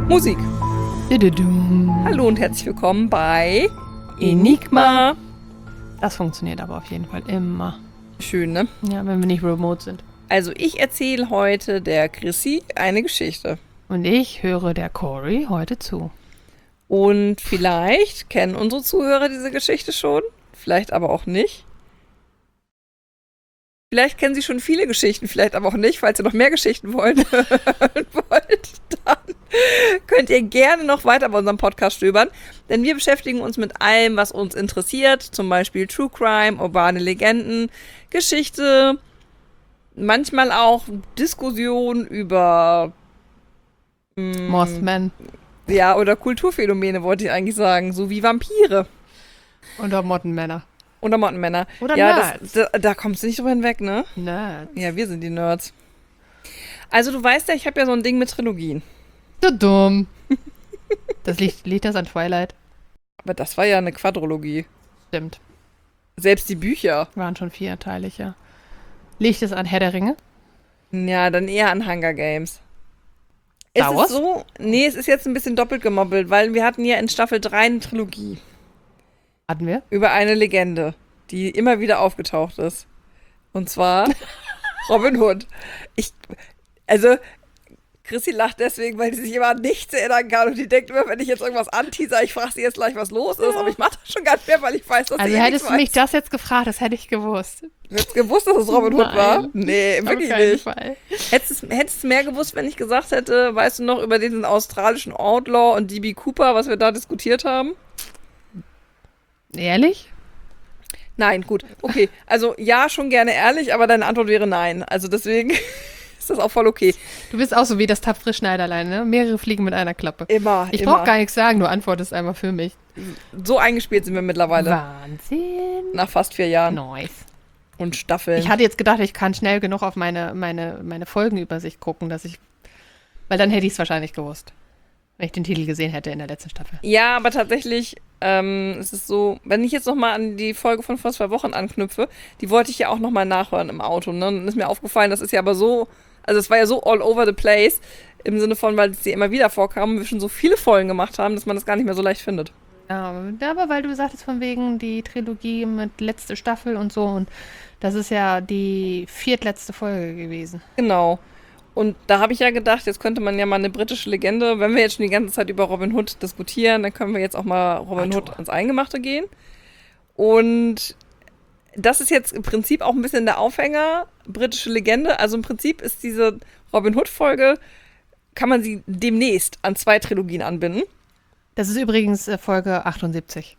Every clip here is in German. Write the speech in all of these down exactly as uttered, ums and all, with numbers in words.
Musik. Dududum. Hallo und herzlich willkommen bei Enigma. Enigma. Das funktioniert aber auf jeden Fall immer. Schön, ne? Ja, wenn wir nicht remote sind. Also ich erzähle heute der Chrissy eine Geschichte. Und ich höre der Cory heute zu. Und vielleicht kennen unsere Zuhörer diese Geschichte schon, vielleicht aber auch nicht. Vielleicht kennen sie schon viele Geschichten, vielleicht aber auch nicht. Falls ihr noch mehr Geschichten wollen, hören wollt, dann könnt ihr gerne noch weiter bei unserem Podcast stöbern. Denn wir beschäftigen uns mit allem, was uns interessiert. Zum Beispiel True Crime, urbane Legenden, Geschichte, manchmal auch Diskussionen über mh, Mothman. Ja, oder Kulturphänomene, wollte ich eigentlich sagen. So wie Vampire. Oder Mottenmänner. Oder Mottenmänner. Oder ja, Nerds. das, da, da kommst du nicht drüber hinweg, ne? Nerds. Ja, wir sind die Nerds. Also du weißt ja, ich habe ja so ein Ding mit Trilogien. Du dumm. Das liegt, liegt das an Twilight? Aber das war ja eine Quadrologie. Stimmt. Selbst die Bücher. Waren schon vierteilig, ja. Liegt es an Herr der Ringe? Ja, dann eher an Hunger Games. Star Ist Wars? es so? Nee, es ist jetzt ein bisschen doppelt gemobbelt, weil wir hatten ja in Staffel drei eine Trilogie. Hatten wir? Über eine Legende, die immer wieder aufgetaucht ist. Und zwar Robin Hood. Ich, also, Chrissy lacht deswegen, weil sie sich immer an nichts erinnern kann und die denkt immer, wenn ich jetzt irgendwas anteaser, ich frage sie jetzt gleich, was los ist, aber ich mache das schon gar nicht mehr, weil ich weiß, dass Also sie eh hättest nichts du mich weiß. das jetzt gefragt, das hätte ich gewusst. Du hättest gewusst, dass es Robin Hood Nein. war? Nee, Auf wirklich keinen nicht. Fall. Hättest du hättest du mehr gewusst, wenn ich gesagt hätte, weißt du noch, über diesen australischen Outlaw und D B Cooper, was wir da diskutiert haben? Ehrlich? Nein, gut. Okay, also ja, schon gerne ehrlich, aber deine Antwort wäre nein. Also deswegen ist das auch voll okay. Du bist auch so wie das tapfere Schneiderlein, ne? Mehrere Fliegen mit einer Klappe. Immer, Ich immer. brauche gar nichts sagen, du antwortest einmal für mich. So eingespielt sind wir mittlerweile. Wahnsinn. Nach fast vier Jahren. Nice. Und Staffeln. Ich hatte jetzt gedacht, ich kann schnell genug auf meine, meine, meine Folgenübersicht gucken, dass ich. Weil dann hätte ich es wahrscheinlich gewusst. Wenn ich den Titel gesehen hätte in der letzten Staffel. Ja, aber tatsächlich ähm, es ist so, wenn ich jetzt nochmal an die Folge von vor zwei Wochen anknüpfe, die wollte ich ja auch nochmal nachhören im Auto. Ne? Und dann ist mir aufgefallen, das ist ja aber so, also es war ja so all over the place, im Sinne von, weil es dir immer wieder vorkam und wir schon so viele Folgen gemacht haben, dass man das gar nicht mehr so leicht findet. Ja, aber weil du sagtest von wegen die Trilogie mit letzte Staffel und so. Und das ist ja die viertletzte Folge gewesen. Genau. Und da habe ich ja gedacht, jetzt könnte man ja mal eine britische Legende, wenn wir jetzt schon die ganze Zeit über Robin Hood diskutieren, dann können wir jetzt auch mal Robin Arthur. Hood ans Eingemachte gehen. Und das ist jetzt im Prinzip auch ein bisschen der Aufhänger, britische Legende. Also im Prinzip ist diese Robin Hood-Folge, kann man sie demnächst an zwei Trilogien anbinden. Das ist übrigens äh, Folge achtundsiebzig.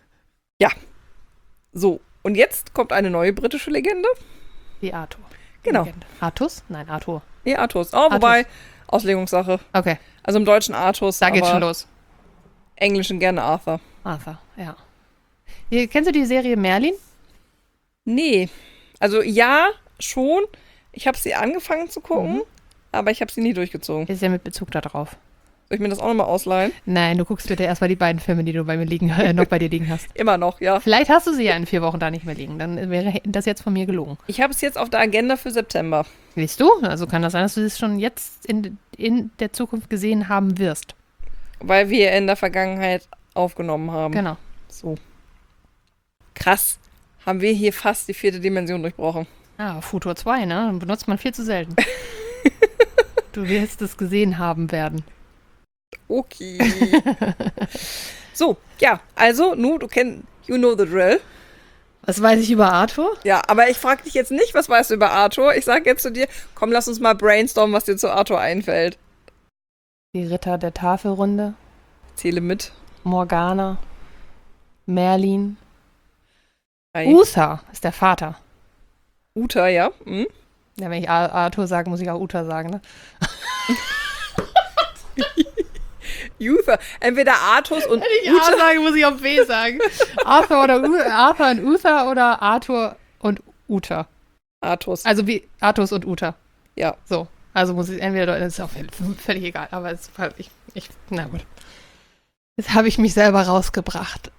So, und jetzt kommt eine neue britische Legende. Die Arthur. Genau. Legende. Artus? Nein, Arthur. Nee, Artus. Oh, wobei, Auslegungssache. Okay, Also im Deutschen Artus, da geht's aber schon los. Englischen gerne Arthur. Arthur, ja. Hier, kennst du die Serie Merlin? Nee. Also ja, schon. Ich habe sie angefangen zu gucken, Mhm. aber ich habe sie nie durchgezogen. Ist ja mit Bezug darauf. Soll ich mir das auch nochmal ausleihen? Nein, du guckst bitte erstmal die beiden Filme, die du bei mir liegen, äh, noch bei dir liegen hast. Immer noch, ja. Vielleicht hast du sie ja in vier Wochen da nicht mehr liegen. Dann wäre das jetzt von mir gelogen. Ich habe es jetzt auf der Agenda für September. Siehst du? Also kann das sein, dass du es schon jetzt in, in der Zukunft gesehen haben wirst. Weil wir in der Vergangenheit aufgenommen haben. Genau. So. Krass. Haben wir hier fast die vierte Dimension durchbrochen. Ah, Futur zwei, ne? Benutzt man viel zu selten. Du wirst es gesehen haben werden. Okay. So, ja, also, nu, du kennst, you know the drill. Was weiß ich über Arthur? Ja, aber ich frage dich jetzt nicht, was weißt du über Arthur? Ich sage jetzt zu dir, komm, lass uns mal brainstormen, was dir zu Arthur einfällt. Die Ritter der Tafelrunde, Zähle mit. Morgana, Merlin. Hi. Uther ist der Vater. Uta, ja. Hm? Ja, wenn ich Ar- Arthur sage, muss ich auch Uther sagen, ne? Uther. Entweder Artus und Wenn ich A Uta. sage, muss ich auch B sagen. Arthur oder U Arthur und Uther oder Arthur und Uther. Artus. Also wie Arthus und Uther. Ja. So. Also muss ich entweder, das ist auch völlig egal, aber es ist halt, ich, ich, na gut. Jetzt habe ich mich selber rausgebracht.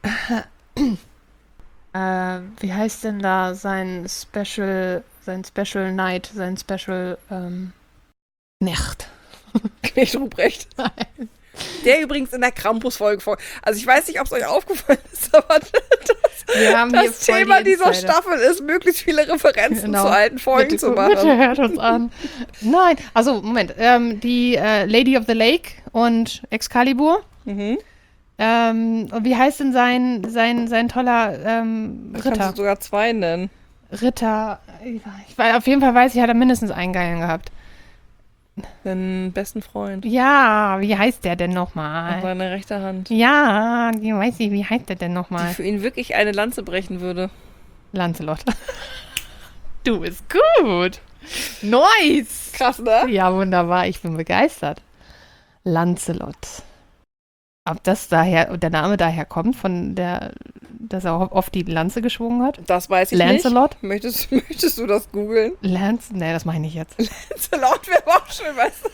äh, wie heißt denn da sein Special, sein Special Night, sein Special, ähm, Nacht? Knecht Ruprecht. Nein. Der übrigens in der Krampus-Folge vor. Also ich weiß nicht, ob es euch aufgefallen ist, aber das, Wir haben hier das voll Thema die dieser Insider. Staffel ist, möglichst viele Referenzen Genau. zu alten Folgen Bitte, zu machen. Bitte hört uns an. Nein, also Moment. Ähm, die äh, Lady of the Lake und Excalibur. Mhm. Ähm, und wie heißt denn sein, sein, sein toller ähm, Kannst Ritter? du sogar zwei nennen. Ritter. Ich weiß, auf jeden Fall weiß ich, hat er mindestens einen Geilen gehabt. Den besten Freund. Ja, wie heißt der denn An nochmal? seine rechte Hand. Ja, die weiß ich, wie heißt der denn Die nochmal? für ihn wirklich eine Lanze brechen würde. Lancelot. Du bist gut. Nice. Krass, ne? Ja, wunderbar. Ich bin begeistert. Lancelot. Ob das daher, der Name daher kommt, von der, dass er oft die Lanze geschwungen hat? Das weiß ich Lancelot? nicht. Möchtest, möchtest du das googeln? Lance? Nee, das meine ich jetzt. Lancelot wäre auch schön, weißt du?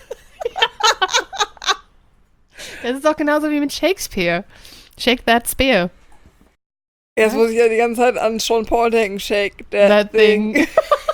Das ist doch genauso wie mit Shakespeare. Shake that spear. Jetzt muss ich ja die ganze Zeit an Sean Paul denken. Shake that, That thing. thing.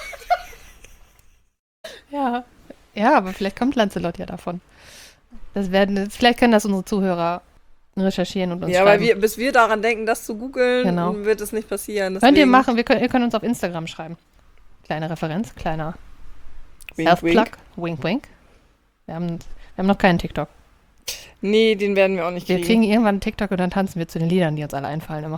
Ja. Ja, aber vielleicht kommt Lancelot ja davon. Das werden, vielleicht können das unsere Zuhörer recherchieren und uns Ja, weil schreiben. wir, bis wir daran denken, das zu googeln, Genau. wird es nicht passieren. Könnt ihr Deswegen- machen, wir können, ihr könnt uns auf Instagram schreiben. Kleine Referenz, kleiner Wink, Self-Plug. Wink, wink. Wir haben, wir haben noch keinen TikTok. Nee, den werden wir auch nicht Wir kriegen. kriegen irgendwann einen TikTok und dann tanzen wir zu den Liedern, die uns alle einfallen immer.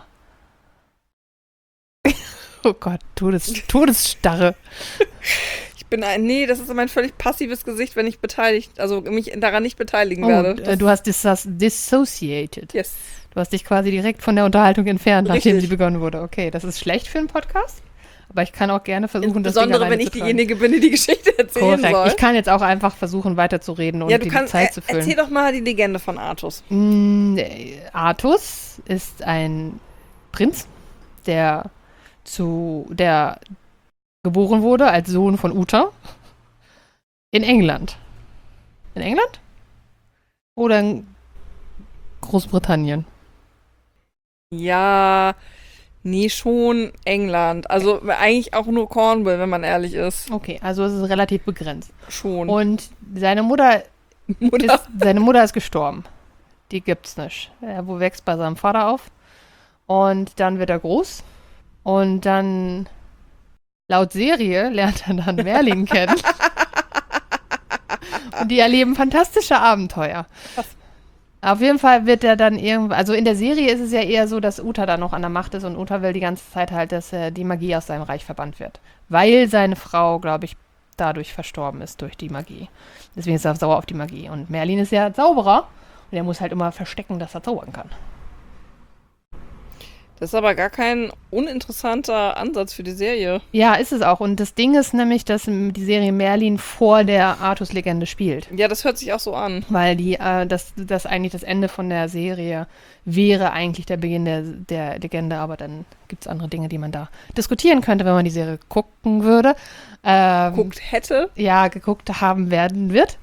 Oh Gott, Todes, Todesstarre. Ich bin ein, nee, das ist mein völlig passives Gesicht, wenn ich beteiligt, also mich daran nicht beteiligen Oh, werde. äh, du hast dis dissociated. Yes. Du hast dich quasi direkt von der Unterhaltung entfernt, nachdem Richtig. sie begonnen wurde. Okay, das ist schlecht für einen Podcast, aber ich kann auch gerne versuchen, das Ding Insbesondere, alleine wenn ich zu tragen. diejenige bin, die die Geschichte erzählen Korrekt. soll. Ich kann jetzt auch einfach versuchen, weiterzureden und ja, du die kannst, Zeit äh, zu füllen. erzähl doch mal die Legende von Artus. Mm, äh, Artus ist ein Prinz, der zu der geboren wurde als Sohn von Uta in England. In England? Oder in Großbritannien? Ja, nee, schon England. Also eigentlich auch nur Cornwall, wenn man ehrlich ist. Okay, also es ist relativ begrenzt. Schon. Und seine Mutter Mutter. ist, seine Mutter ist gestorben. Die gibt's nicht. Er wo wächst bei seinem Vater auf. Und dann wird er groß. Und dann, laut Serie, lernt er dann Merlin kennen. Und die erleben fantastische Abenteuer. Auf jeden Fall wird er dann irgendwann, also in der Serie ist es ja eher so, dass Uta da noch an der Macht ist und Uta will die ganze Zeit halt, dass äh, die Magie aus seinem Reich verbannt wird. Weil seine Frau, glaube ich, dadurch verstorben ist durch die Magie. Deswegen ist er sauer auf die Magie. Und Merlin ist ja Zauberer und er muss halt immer verstecken, dass er zaubern kann. Das ist aber gar kein uninteressanter Ansatz für die Serie. Ja, ist es auch. Und das Ding ist nämlich, dass ähm, die Serie Merlin vor der Artus-Legende spielt. Ja, das hört sich auch so an. Weil die, äh, das, das eigentlich das Ende von der Serie wäre eigentlich der Beginn der, der Legende, aber dann gibt es andere Dinge, die man da diskutieren könnte, wenn man die Serie gucken würde. Ähm, Guckt hätte. Ja, geguckt haben werden wird.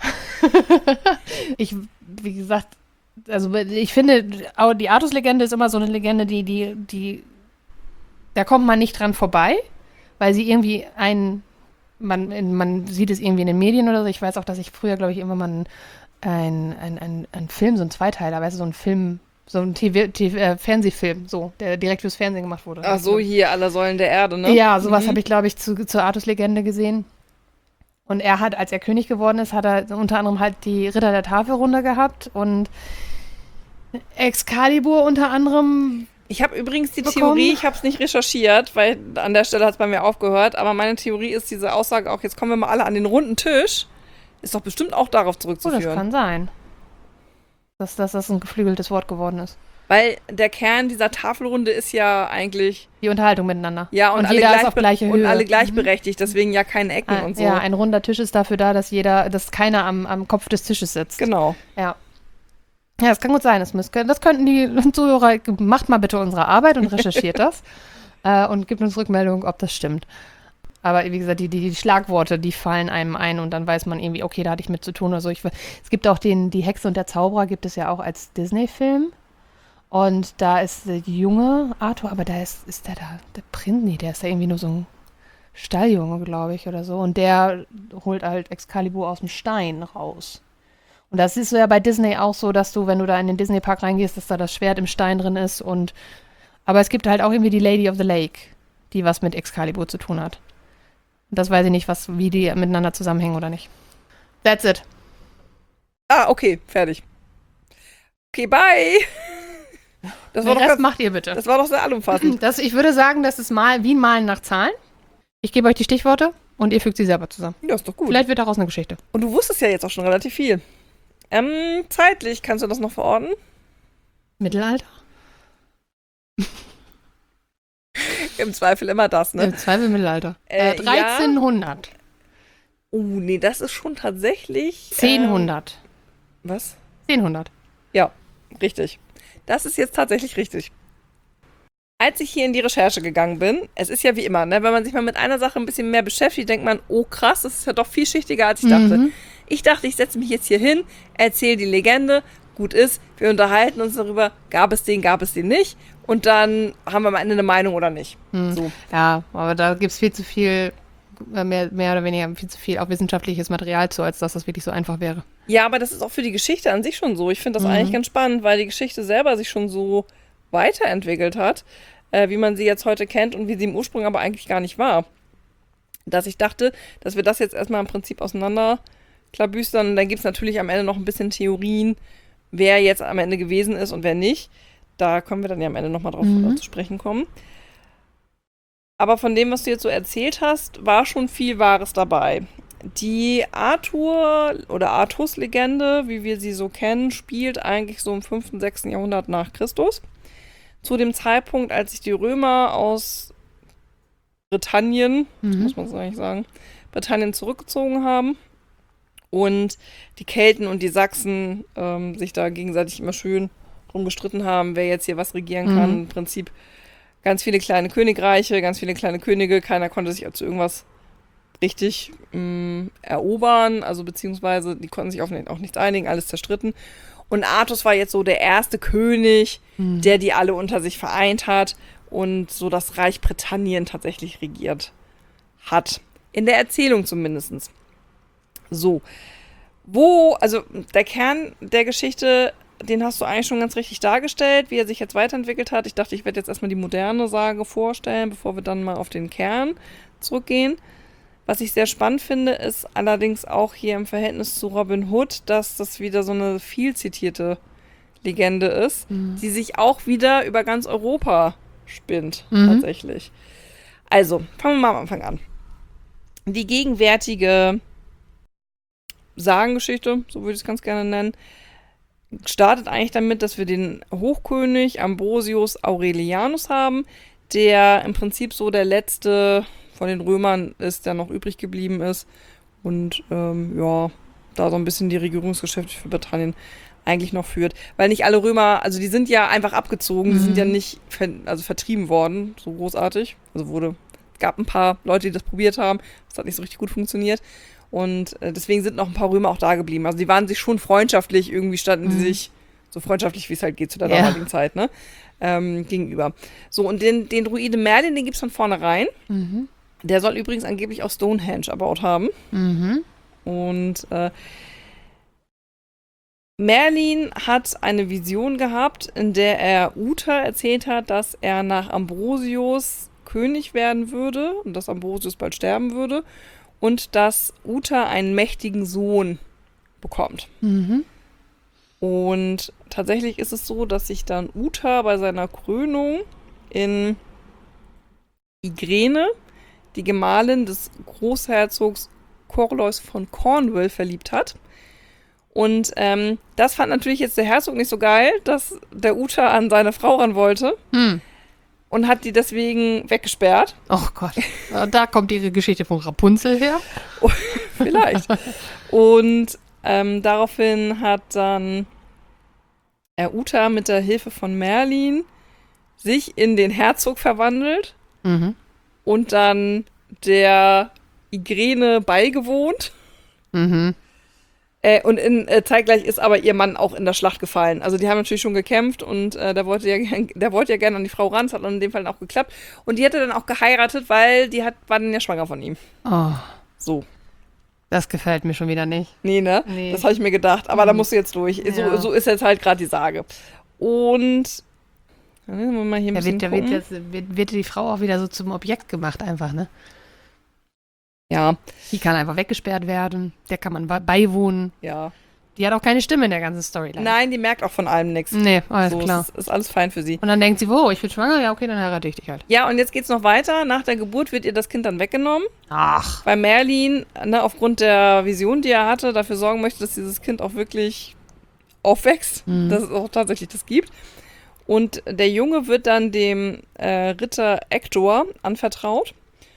Ich, wie gesagt, also ich finde, au- die Artus-Legende ist immer so eine Legende, die, die, die, da kommt man nicht dran vorbei, weil sie irgendwie ein, man, in- man sieht es irgendwie in den Medien oder so. Ich weiß auch, dass ich früher, glaube ich, irgendwann mal ein, ein, ein, ein, ein Film, so ein Zweiteiler, weißt du, so ein Film, so ein T V, T V, äh, Fernsehfilm, so, der direkt fürs Fernsehen gemacht wurde. Ach so, hier, alle Säulen der Erde, ne? Ja, sowas Mhm. habe ich, glaube ich, zu, zur Artus-Legende gesehen. Und er hat, als er König geworden ist, hat er unter anderem halt die Ritter der Tafelrunde gehabt und Excalibur unter anderem. Ich habe übrigens die bekommen. Theorie, ich habe es nicht recherchiert, weil an der Stelle hat es bei mir aufgehört, aber meine Theorie ist diese Aussage auch, jetzt kommen wir mal alle an den runden Tisch, ist doch bestimmt auch darauf Oh, zurückzuführen. das kann sein. Dass, dass das ein geflügeltes Wort geworden ist. Weil der Kern dieser Tafelrunde ist ja eigentlich, Die Unterhaltung miteinander. ja, und, alle, jeder ist gleichbe- auf gleiche Höhe. und alle gleichberechtigt, deswegen ja keine Ecken Ah, und so. Ja, ein runder Tisch ist dafür da, dass jeder, dass keiner am, am Kopf des Tisches sitzt. Genau. Ja. Ja, das kann gut sein. Das, müß, das könnten die Zuhörer, macht mal bitte unsere Arbeit und recherchiert das äh, und gibt uns Rückmeldung, ob das stimmt. Aber wie gesagt, die, die, die Schlagworte, die fallen einem ein und dann weiß man irgendwie, okay, da hatte ich mit zu tun oder so. Ich, es gibt auch den, die Hexe und der Zauberer gibt es ja auch als Disney-Film. Und da ist der junge Arthur, aber da ist, ist der da, der Prinz, nee, der ist da irgendwie nur so ein Stalljunge, glaube ich, oder so. Und der holt halt Excalibur aus dem Stein raus. Und das ist so ja bei Disney auch so, dass du, wenn du da in den Disney-Park reingehst, dass da das Schwert im Stein drin ist. Und aber es gibt halt auch irgendwie die Lady of the Lake, die was mit Excalibur zu tun hat. Und das weiß ich nicht, was, wie die miteinander zusammenhängen oder nicht. That's it. Ah, okay, fertig. Okay, bye. Das war Den doch Rest ganz, macht ihr bitte. das war doch sehr allumfassend. Das, ich würde sagen, das ist mal wie ein Malen nach Zahlen. Ich gebe euch die Stichworte und ihr fügt sie selber zusammen. Ja, ist doch gut. Vielleicht wird daraus eine Geschichte. Und du wusstest ja jetzt auch schon relativ viel. Ähm, zeitlich, kannst du das noch verorten? Mittelalter? Im Zweifel immer das, ne? Im Zweifel Mittelalter. Äh, Äh, dreizehnhundert. Oh, nee, das ist schon tatsächlich... zehnhundert. Ähm, was? zehnhundert. Ja, richtig. Das ist jetzt tatsächlich richtig. Als ich hier in die Recherche gegangen bin, es ist ja wie immer, ne, wenn man sich mal mit einer Sache ein bisschen mehr beschäftigt, denkt man, oh krass, das ist ja doch vielschichtiger, als ich dachte. Mhm. Ich dachte, ich setze mich jetzt hier hin, erzähle die Legende, gut ist, wir unterhalten uns darüber, gab es den, gab es den nicht und dann haben wir am Ende eine Meinung oder nicht. Mhm. So. Ja, aber da gibt es viel zu viel, äh, mehr, mehr oder weniger viel zu viel auch wissenschaftliches Material zu, als dass das wirklich so einfach wäre. Ja, aber das ist auch für die Geschichte an sich schon so. Ich finde das Mhm. eigentlich ganz spannend, weil die Geschichte selber sich schon so weiterentwickelt hat, äh, wie man sie jetzt heute kennt und wie sie im Ursprung aber eigentlich gar nicht war. Dass ich dachte, dass wir das jetzt erstmal im Prinzip auseinanderklabüstern und dann gibt es natürlich am Ende noch ein bisschen Theorien, wer jetzt am Ende gewesen ist und wer nicht. Da können wir dann ja am Ende nochmal drauf Mhm. äh, zu sprechen kommen. Aber von dem, was du jetzt so erzählt hast, war schon viel Wahres dabei. Die Arthur- oder Artus-Legende, wie wir sie so kennen, spielt eigentlich so im fünften, sechsten Jahrhundert nach Christus. Zu dem Zeitpunkt, als sich die Römer aus Britannien, Mhm. so muss man es eigentlich sagen, Britannien zurückgezogen haben und die Kelten und die Sachsen ähm, sich da gegenseitig immer schön drum gestritten haben, wer jetzt hier was regieren kann. Mhm. Im Prinzip ganz viele kleine Königreiche, ganz viele kleine Könige, keiner konnte sich zu irgendwas richtig mh, erobern, also beziehungsweise die konnten sich auf auch nichts einigen, alles zerstritten. Und Artus war jetzt so der erste König, Mhm. der die alle unter sich vereint hat und so das Reich Britannien tatsächlich regiert hat. In der Erzählung zumindest. So. Wo, also der Kern der Geschichte, den hast du eigentlich schon ganz richtig dargestellt, wie er sich jetzt weiterentwickelt hat. Ich dachte, ich werde jetzt erstmal die moderne Sage vorstellen, bevor wir dann mal auf den Kern zurückgehen. Was ich sehr spannend finde, ist allerdings auch hier im Verhältnis zu Robin Hood, dass das wieder so eine viel zitierte Legende ist, Mhm. die sich auch wieder über ganz Europa spinnt, Mhm. tatsächlich. Also, fangen wir mal am Anfang an. Die gegenwärtige Sagengeschichte, so würde ich es ganz gerne nennen, startet eigentlich damit, dass wir den Hochkönig Ambrosius Aurelianus haben, der im Prinzip so der letzte von den Römern ist, der noch übrig geblieben ist und ähm, ja, da so ein bisschen die Regierungsgeschäfte für Britannien eigentlich noch führt. Weil nicht alle Römer, also die sind ja einfach abgezogen, die Mhm. sind ja nicht ver also vertrieben worden, so großartig. Also wurde, gab ein paar Leute, die das probiert haben, das hat nicht so richtig gut funktioniert. Und äh, deswegen sind noch ein paar Römer auch da geblieben. Also die waren sich schon freundschaftlich, irgendwie standen Mhm. die sich so freundschaftlich, wie es halt geht zu der Ja. damaligen Zeit, ne? Ähm, gegenüber. So, und den, den Druide Merlin, den gibt's von vornherein. Mhm. Der soll übrigens angeblich auch Stonehenge erbaut haben. Mhm. Und äh, Merlin hat eine Vision gehabt, in der er Uta erzählt hat, dass er nach Ambrosius König werden würde und dass Ambrosius bald sterben würde und dass Uta einen mächtigen Sohn bekommt. Mhm. Und tatsächlich ist es so, dass sich dann Uta bei seiner Krönung in Igrene, die Gemahlin des Großherzogs Corlois von Cornwall, verliebt hat. Und ähm, das fand natürlich jetzt der Herzog nicht so geil, dass der Uta an seine Frau ran wollte Hm. und hat die deswegen weggesperrt. Oh Gott. Äh, Da kommt ihre Geschichte von Rapunzel her. Vielleicht. Und ähm, daraufhin hat dann äh, Uta mit der Hilfe von Merlin sich in den Herzog verwandelt Mhm. und dann der Igrene beigewohnt. Mhm. Äh, und in, äh, zeitgleich ist aber ihr Mann auch in der Schlacht gefallen. Also die haben natürlich schon gekämpft und äh, der wollte ja gern, der wollte ja gerne an die Frau ran. Das hat dann in dem Fall auch geklappt. Und die hatte dann auch geheiratet, weil die hat, war dann ja schwanger von ihm. Oh. So. Das gefällt mir schon wieder nicht. Nee, ne? Nee. Das habe ich mir gedacht. Aber Mhm. da musst du jetzt durch. So, Ja. so ist jetzt halt gerade die Sage. Und dann müssen wir mal hier ein Da bisschen wird, da wird, gucken. das, wird, wird die Frau auch wieder so zum Objekt gemacht einfach, ne? Ja, Die kann einfach weggesperrt werden. Der kann man bei- beiwohnen. ja. Die hat auch keine Stimme in der ganzen Storyline. Nein, die merkt auch von allem nichts. Nee, alles So, klar. es ist, ist alles fein für sie. Und dann denkt sie, oh, ich bin schwanger, ja, okay, dann heirate ich dich halt. Ja, und jetzt geht's noch weiter. Nach der Geburt wird ihr das Kind dann weggenommen, Ach. weil Merlin, ne, aufgrund der Vision, die er hatte, dafür sorgen möchte, dass dieses Kind auch wirklich aufwächst, Mhm. dass es auch tatsächlich das gibt. Und der Junge wird dann dem äh, Ritter Ektor anvertraut.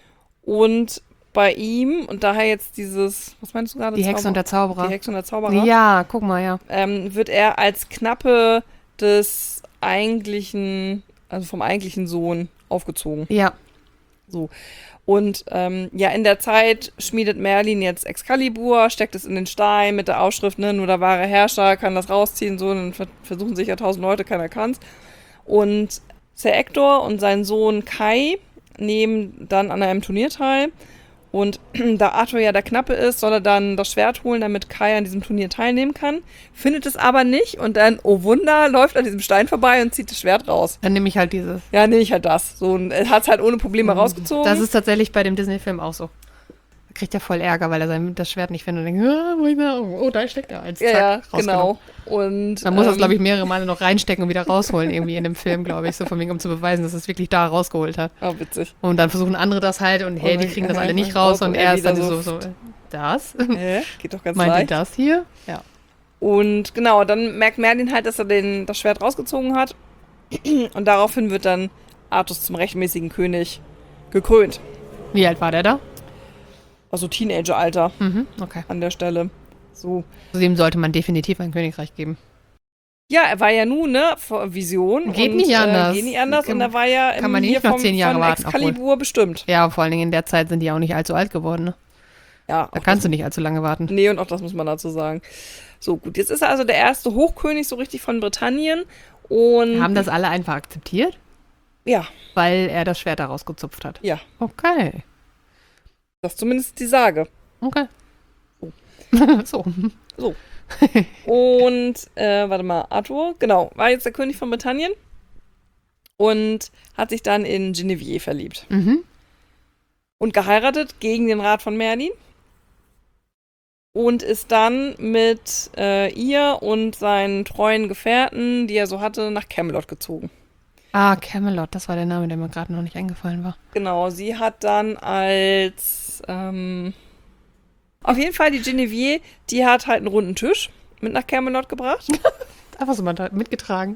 Und bei ihm, und daher jetzt dieses, was meinst du gerade? Die Hexe und der Zauberer. Die Hexe und der Zauberer. Ja, guck mal, ja. ähm, wird er als Knappe des eigentlichen, also vom eigentlichen Sohn aufgezogen. Ja. So. Und ähm, ja, in der Zeit schmiedet Merlin jetzt Excalibur, steckt es in den Stein mit der Aufschrift, ne, nur der wahre Herrscher kann das rausziehen, so, dann ver- versuchen sich ja tausend Leute, keiner kann's. Und Ser Ector und sein Sohn Kai nehmen dann an einem Turnier teil. Und da Arthur ja der Knappe ist, soll er dann das Schwert holen, damit Kai an diesem Turnier teilnehmen kann. Findet es aber nicht und dann, oh Wunder, läuft an diesem Stein vorbei und zieht das Schwert raus. Dann nehme ich halt dieses. Ja, nehme ich halt das. So, und er hat es halt ohne Probleme rausgezogen. Das ist tatsächlich bei dem Disney-Film auch so. Da kriegt er voll Ärger, weil er sein, das Schwert nicht findet und denkt, ah, wo ist er? Oh, da steckt er. Eins, ja, zack, ja, rausgenommen. genau. Und, Man muss das, ähm, glaube ich, mehrere Male noch reinstecken und wieder rausholen, irgendwie in dem Film, glaube ich, so von wegen, um zu beweisen, dass es wirklich da rausgeholt hat. Oh, witzig. Und dann versuchen andere das halt und hey, Und die dann- kriegen das dann alle nicht einfach raus raus und und er er ist dann wieder so, so, so, das? Hä? Geht doch ganz Meint ihr leicht. das hier? Ja. Und genau, dann merkt Merlin halt, dass er den, das Schwert rausgezogen hat. Und daraufhin wird dann Artus zum rechtmäßigen König gekrönt. Wie alt war der da? Also Teenager-Alter Mhm, okay. an der Stelle. So. So dem sollte man definitiv ein Königreich geben. Ja, er war ja nun, ne, vor Vision. Geht und, nicht anders. Äh, geht nicht anders. Kann- und er war ja kann man hier nicht noch vom, zehn Jahre von warten, Excalibur bestimmt. Ja, vor allen Dingen in der Zeit sind die auch nicht allzu alt geworden. Ne? Ja, Da auch kannst du nicht allzu lange warten. Nee, und auch das muss man dazu sagen. So, gut, jetzt ist er also der erste Hochkönig so richtig von Britannien. Und Haben das alle einfach akzeptiert, ja, weil er das Schwert da rausgezupft hat? ja, Okay. das ist zumindest die Sage. Okay. so. So. Und, äh, warte mal, Arthur, genau, war jetzt der König von Britannien und hat sich dann in Genevieve verliebt. Mhm. Und geheiratet gegen den Rat von Merlin. Und ist dann mit äh, ihr und seinen treuen Gefährten, die er so hatte, nach Camelot gezogen. Ah, Camelot, das war der Name, der mir gerade noch nicht eingefallen war. Genau, sie hat dann als, ähm, auf jeden Fall die Genevieve, die hat halt einen runden Tisch mit nach Camelot gebracht. Einfach so mal da mitgetragen.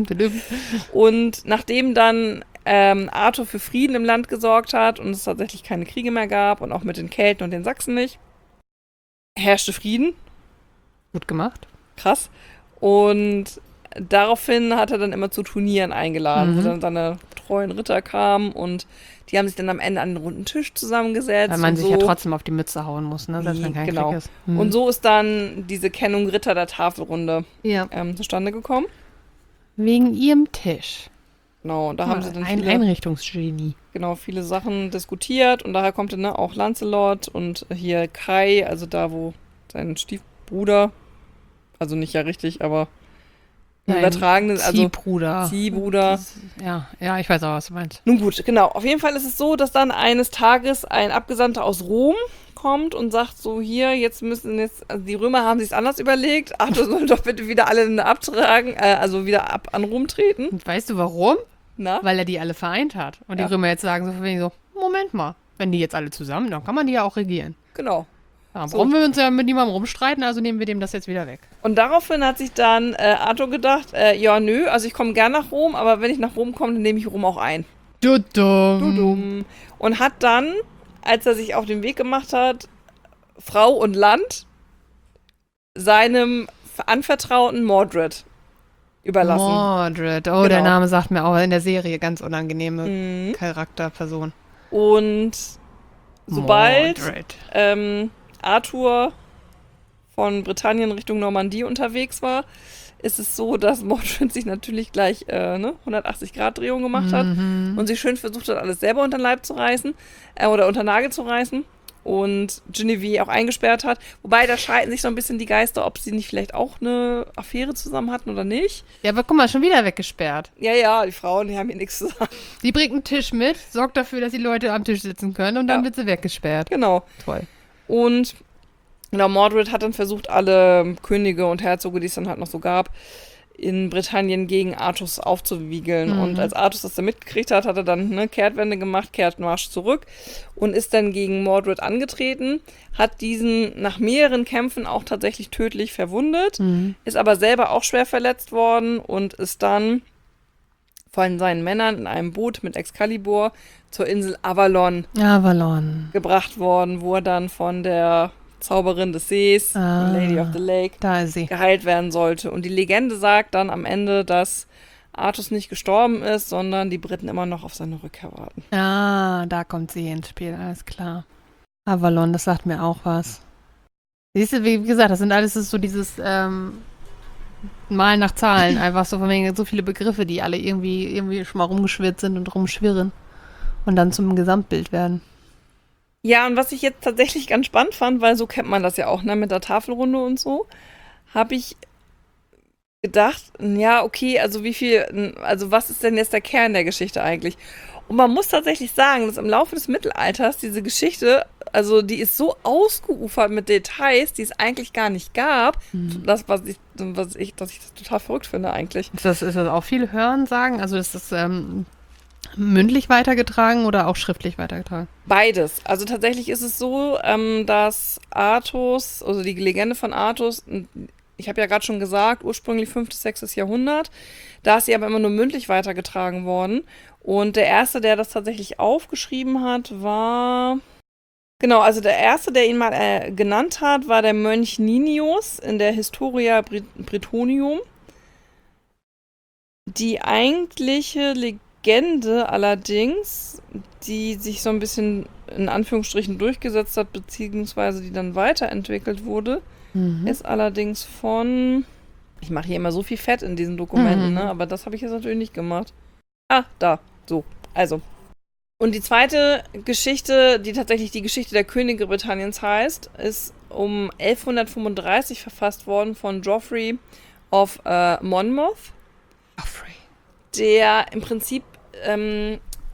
Und nachdem dann ähm, Arthur für Frieden im Land gesorgt hat und es tatsächlich keine Kriege mehr gab und auch mit den Kelten und den Sachsen nicht, herrschte Frieden. Gut gemacht. Krass. Und daraufhin hat er dann immer zu Turnieren eingeladen, Mhm. wo dann seine treuen Ritter kamen und die haben sich dann am Ende an den runden Tisch zusammengesetzt. Weil man und sich so. ja trotzdem auf die Mütze hauen muss, ne? Selbst wenn kein Genau. Krieg ist. Mhm. Und so ist dann diese Kennung Ritter der Tafelrunde Ja. ähm, zustande gekommen. Wegen ihrem Tisch. Genau, da haben sie dann Ein viele, Einrichtungsgenie. genau, viele Sachen diskutiert und daher kommt dann ne, auch Lancelot und hier Kai, also da, wo sein Stiefbruder, also nicht ja richtig, aber im Nein, übertragenen, also Ziehbruder. Ziehbruder. Ja, ja, ich weiß auch, was du meinst. Nun gut, genau. Auf jeden Fall ist es so, dass dann eines Tages ein Abgesandter aus Rom kommt und sagt so, hier, jetzt müssen jetzt, also die Römer haben sich's anders überlegt, Arthur soll doch bitte wieder alle abtragen, äh, also wieder ab an Rom treten. Und weißt du warum? Na? Weil er die alle vereint hat. Und Ja. die Römer jetzt sagen so von wegen so, Moment mal, wenn die jetzt alle zusammen, dann kann man die ja auch regieren. Genau. Da So. brauchen wir uns ja mit niemandem rumstreiten, also nehmen wir dem das jetzt wieder weg. Und daraufhin hat sich dann äh, Arthur gedacht, äh, ja nö, also ich komme gern nach Rom, aber wenn ich nach Rom komme, dann nehme ich Rom auch ein. Du dumm. Dudum. Und hat dann, als er sich auf den Weg gemacht hat, Frau und Land seinem anvertrauten Mordred überlassen. Mordred. Oh, Genau. der Name sagt mir auch in der Serie ganz unangenehme Mhm. Charakterperson. Und sobald Mordred. ähm, Arthur von Britannien Richtung Normandie unterwegs war, ist es so, dass Mordred sich natürlich gleich äh, ne, hundertachtzig Grad Drehung gemacht hat Mhm. und sich schön versucht hat, alles selber unter den Leib zu reißen äh, oder unter den Nagel zu reißen. und Genevieve auch eingesperrt hat. Wobei, da scheiden sich so ein bisschen die Geister, ob sie nicht vielleicht auch eine Affäre zusammen hatten oder nicht. Ja, aber guck mal, schon wieder weggesperrt. Ja, ja, die Frauen, die haben hier nichts zu sagen. Die bringt einen Tisch mit, sorgt dafür, dass die Leute am Tisch sitzen können und dann Ja. wird sie weggesperrt. Genau. Toll. Und genau, Mordred hat dann versucht, alle Könige und Herzoge, die es dann halt noch so gab, in Britannien gegen Artus aufzuwiegeln. Mhm. Und als Artus das dann mitgekriegt hat, hat er dann eine Kehrtwende gemacht, Kehrtmarsch zurück und ist dann gegen Mordred angetreten, hat diesen nach mehreren Kämpfen auch tatsächlich tödlich verwundet, Mhm. ist aber selber auch schwer verletzt worden und ist dann von seinen Männern in einem Boot mit Excalibur zur Insel Avalon Avalon. gebracht worden, wo er dann von der Zauberin des Sees, Ah. Lady of the Lake, Da ist sie. geheilt werden sollte. Und die Legende sagt dann am Ende, dass Artus nicht gestorben ist, sondern die Briten immer noch auf seine Rückkehr warten. Ah, da kommt sie ins Spiel, alles klar. Avalon, das sagt mir auch was. Siehst du, wie gesagt, das sind alles so dieses ähm, Malen nach Zahlen, einfach so von wegen so viele Begriffe, die alle irgendwie, irgendwie schon mal rumgeschwirrt sind und rumschwirren und dann zum Gesamtbild werden. Ja, und was ich jetzt tatsächlich ganz spannend fand, weil so kennt man das ja auch, ne, mit der Tafelrunde und so, habe ich gedacht, ja, okay, also wie viel, also was ist denn jetzt der Kern der Geschichte eigentlich? Und man muss tatsächlich sagen, dass im Laufe des Mittelalters diese Geschichte, also die ist so ausgeufert mit Details, die es eigentlich gar nicht gab, Mhm. das, was ich, was ich, dass ich das total verrückt finde eigentlich. Ist das, ist das auch viel Hören sagen? Also ist das ähm, mündlich weitergetragen oder auch schriftlich weitergetragen? Beides. Also tatsächlich ist es so, ähm, dass Artus, also die Legende von Artus, ich habe ja gerade schon gesagt, ursprünglich fünftes, sechstes Jahrhundert, da ist sie aber immer nur mündlich weitergetragen worden. Und der Erste, der das tatsächlich aufgeschrieben hat, war... Genau, also der Erste, der ihn mal äh, genannt hat, war der Mönch Ninius in der Historia Brit- Brittonium. Die eigentliche Legende allerdings, die sich so ein bisschen in Anführungsstrichen durchgesetzt hat, beziehungsweise die dann weiterentwickelt wurde, Mhm. ist allerdings von... Ich mache hier immer so viel Fett in diesen Dokumenten, Mhm. ne? Aber das habe ich jetzt natürlich nicht gemacht. Ah, da. So, also. Und die zweite Geschichte, die tatsächlich die Geschichte der Könige Britanniens heißt, ist um elfhundertfünfunddreißig verfasst worden von Geoffrey of äh, Monmouth, Joffrey. der im Prinzip ähm,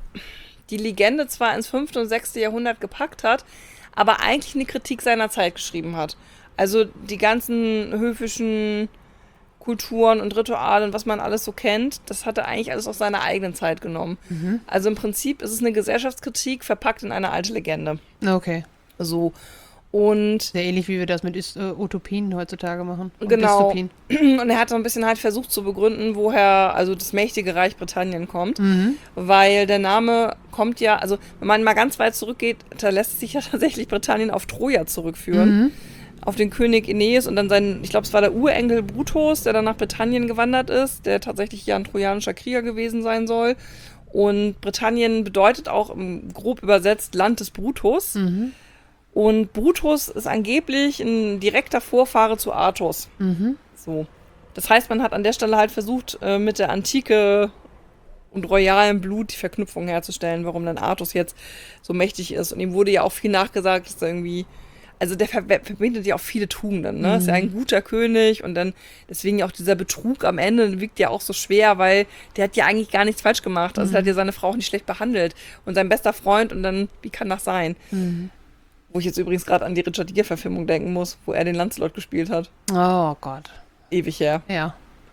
die Legende zwar ins fünfte und sechste Jahrhundert gepackt hat, aber eigentlich eine Kritik seiner Zeit geschrieben hat. Also die ganzen höfischen Kulturen und Rituale und was man alles so kennt, das hat er eigentlich alles aus seiner eigenen Zeit genommen. Mhm. Also im Prinzip ist es eine Gesellschaftskritik verpackt in eine alte Legende. Okay. So. Und, Sehr ähnlich, wie wir das mit Is- äh, Utopien heutzutage machen. Und Genau. Dystopien. und er hat so ein bisschen halt versucht zu begründen, woher also das mächtige Reich Britannien kommt. Mhm. Weil der Name kommt ja, also wenn man mal ganz weit zurückgeht, da lässt sich ja tatsächlich Britannien auf Troja zurückführen. Mhm. Auf den König Aeneas und dann sein, ich glaube, es war der Urenkel Brutus, der dann nach Britannien gewandert ist, der tatsächlich ja ein trojanischer Krieger gewesen sein soll. Und Britannien bedeutet auch im grob übersetzt Land des Brutus. Mhm. Und Brutus ist angeblich ein direkter Vorfahre zu Artus. Mhm. So. Das heißt, man hat an der Stelle halt versucht, äh, mit der Antike und royalem Blut die Verknüpfung herzustellen, warum dann Artus jetzt so mächtig ist. Und ihm wurde ja auch viel nachgesagt, dass er irgendwie... Also der ver verbindet ja auch viele Tugenden, ne? Mhm. Ist ja ein guter König und dann deswegen ja auch dieser Betrug am Ende wiegt ja auch so schwer, weil der hat ja eigentlich gar nichts falsch gemacht. Also Mhm. er hat ja seine Frau auch nicht schlecht behandelt und sein bester Freund und dann, wie kann das sein? Mhm. Wo ich jetzt übrigens gerade an die Richard Gere-Verfilmung denken muss, wo er den Lancelot gespielt hat. Oh Gott. Ewig her. Ja.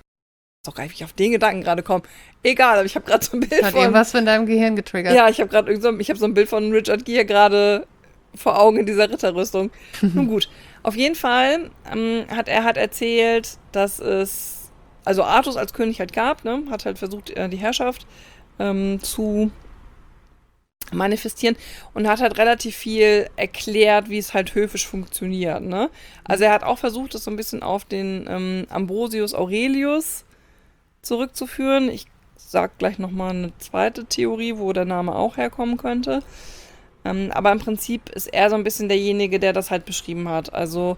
Ist doch gar nicht, wie ich auf den Gedanken gerade komme. Egal, aber ich habe gerade so ein Bild Hat von... irgendwas von deinem Gehirn getriggert. Ja, ich habe gerade so, ich habe so ein Bild von Richard Gere gerade vor Augen in dieser Ritterrüstung. Nun gut, auf jeden Fall ähm, hat er hat erzählt, dass es also Artus als König halt gab, ne, hat halt versucht, äh, die Herrschaft ähm, zu manifestieren und hat halt relativ viel erklärt, wie es halt höfisch funktioniert, ne. Also er hat auch versucht, das so ein bisschen auf den ähm, Ambrosius Aurelius zurückzuführen. Ich sag gleich nochmal eine zweite Theorie, wo der Name auch herkommen könnte. Ähm, aber im Prinzip ist er so ein bisschen derjenige, der das halt beschrieben hat. Also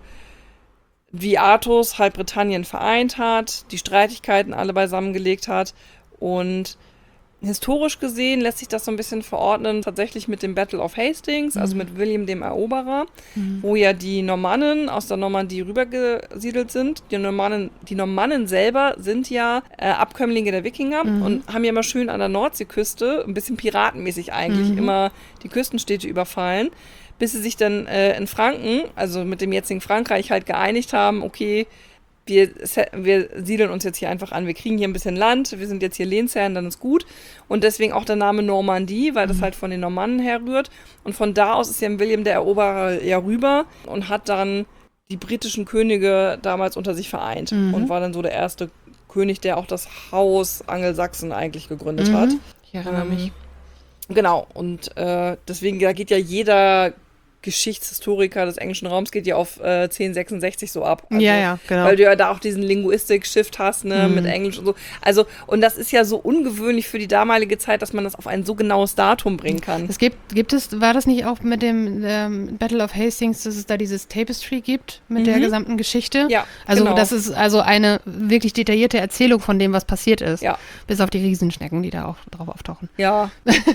wie Artus halt Britannien vereint hat, die Streitigkeiten alle beisammengelegt hat und Historisch gesehen lässt sich das so ein bisschen verordnen, tatsächlich mit dem Battle of Hastings, mhm. also mit William dem Eroberer, mhm. wo ja die Normannen aus der Normandie rübergesiedelt sind. Die Normannen, die Normannen selber sind ja äh, Abkömmlinge der Wikinger mhm. und haben ja immer schön an der Nordseeküste, ein bisschen piratenmäßig eigentlich, mhm. immer die Küstenstädte überfallen, bis sie sich dann äh, in Franken, also mit dem jetzigen Frankreich halt geeinigt haben, okay, Wir, wir siedeln uns jetzt hier einfach an, wir kriegen hier ein bisschen Land, wir sind jetzt hier Lehnsherren, dann ist gut. Und deswegen auch der Name Normandie, weil das mhm. halt von den Normannen herrührt. Und von da aus ist ja William der Eroberer ja rüber und hat dann die britischen Könige damals unter sich vereint. Mhm. Und war dann so der erste König, der auch das Haus Angelsachsen eigentlich gegründet mhm. hat. Ich erinnere ähm, mich. Genau, und äh, deswegen, da geht ja jeder Geschichtshistoriker des englischen Raums geht ja auf äh, zehn sechsundsechzig so ab. Also, ja, ja, genau. Weil du ja da auch diesen Linguistik-Shift hast, ne, mhm. mit Englisch und so. Also, und das ist ja so ungewöhnlich für die damalige Zeit, dass man das auf ein so genaues Datum bringen kann. Es gibt, gibt es, war das nicht auch mit dem ähm, Battle of Hastings, dass es da dieses Tapestry gibt mit mhm. der gesamten Geschichte? Ja, Also, genau. das ist also eine wirklich detaillierte Erzählung von dem, was passiert ist. Ja. Bis auf die Riesenschnecken, die da auch drauf auftauchen. Ja.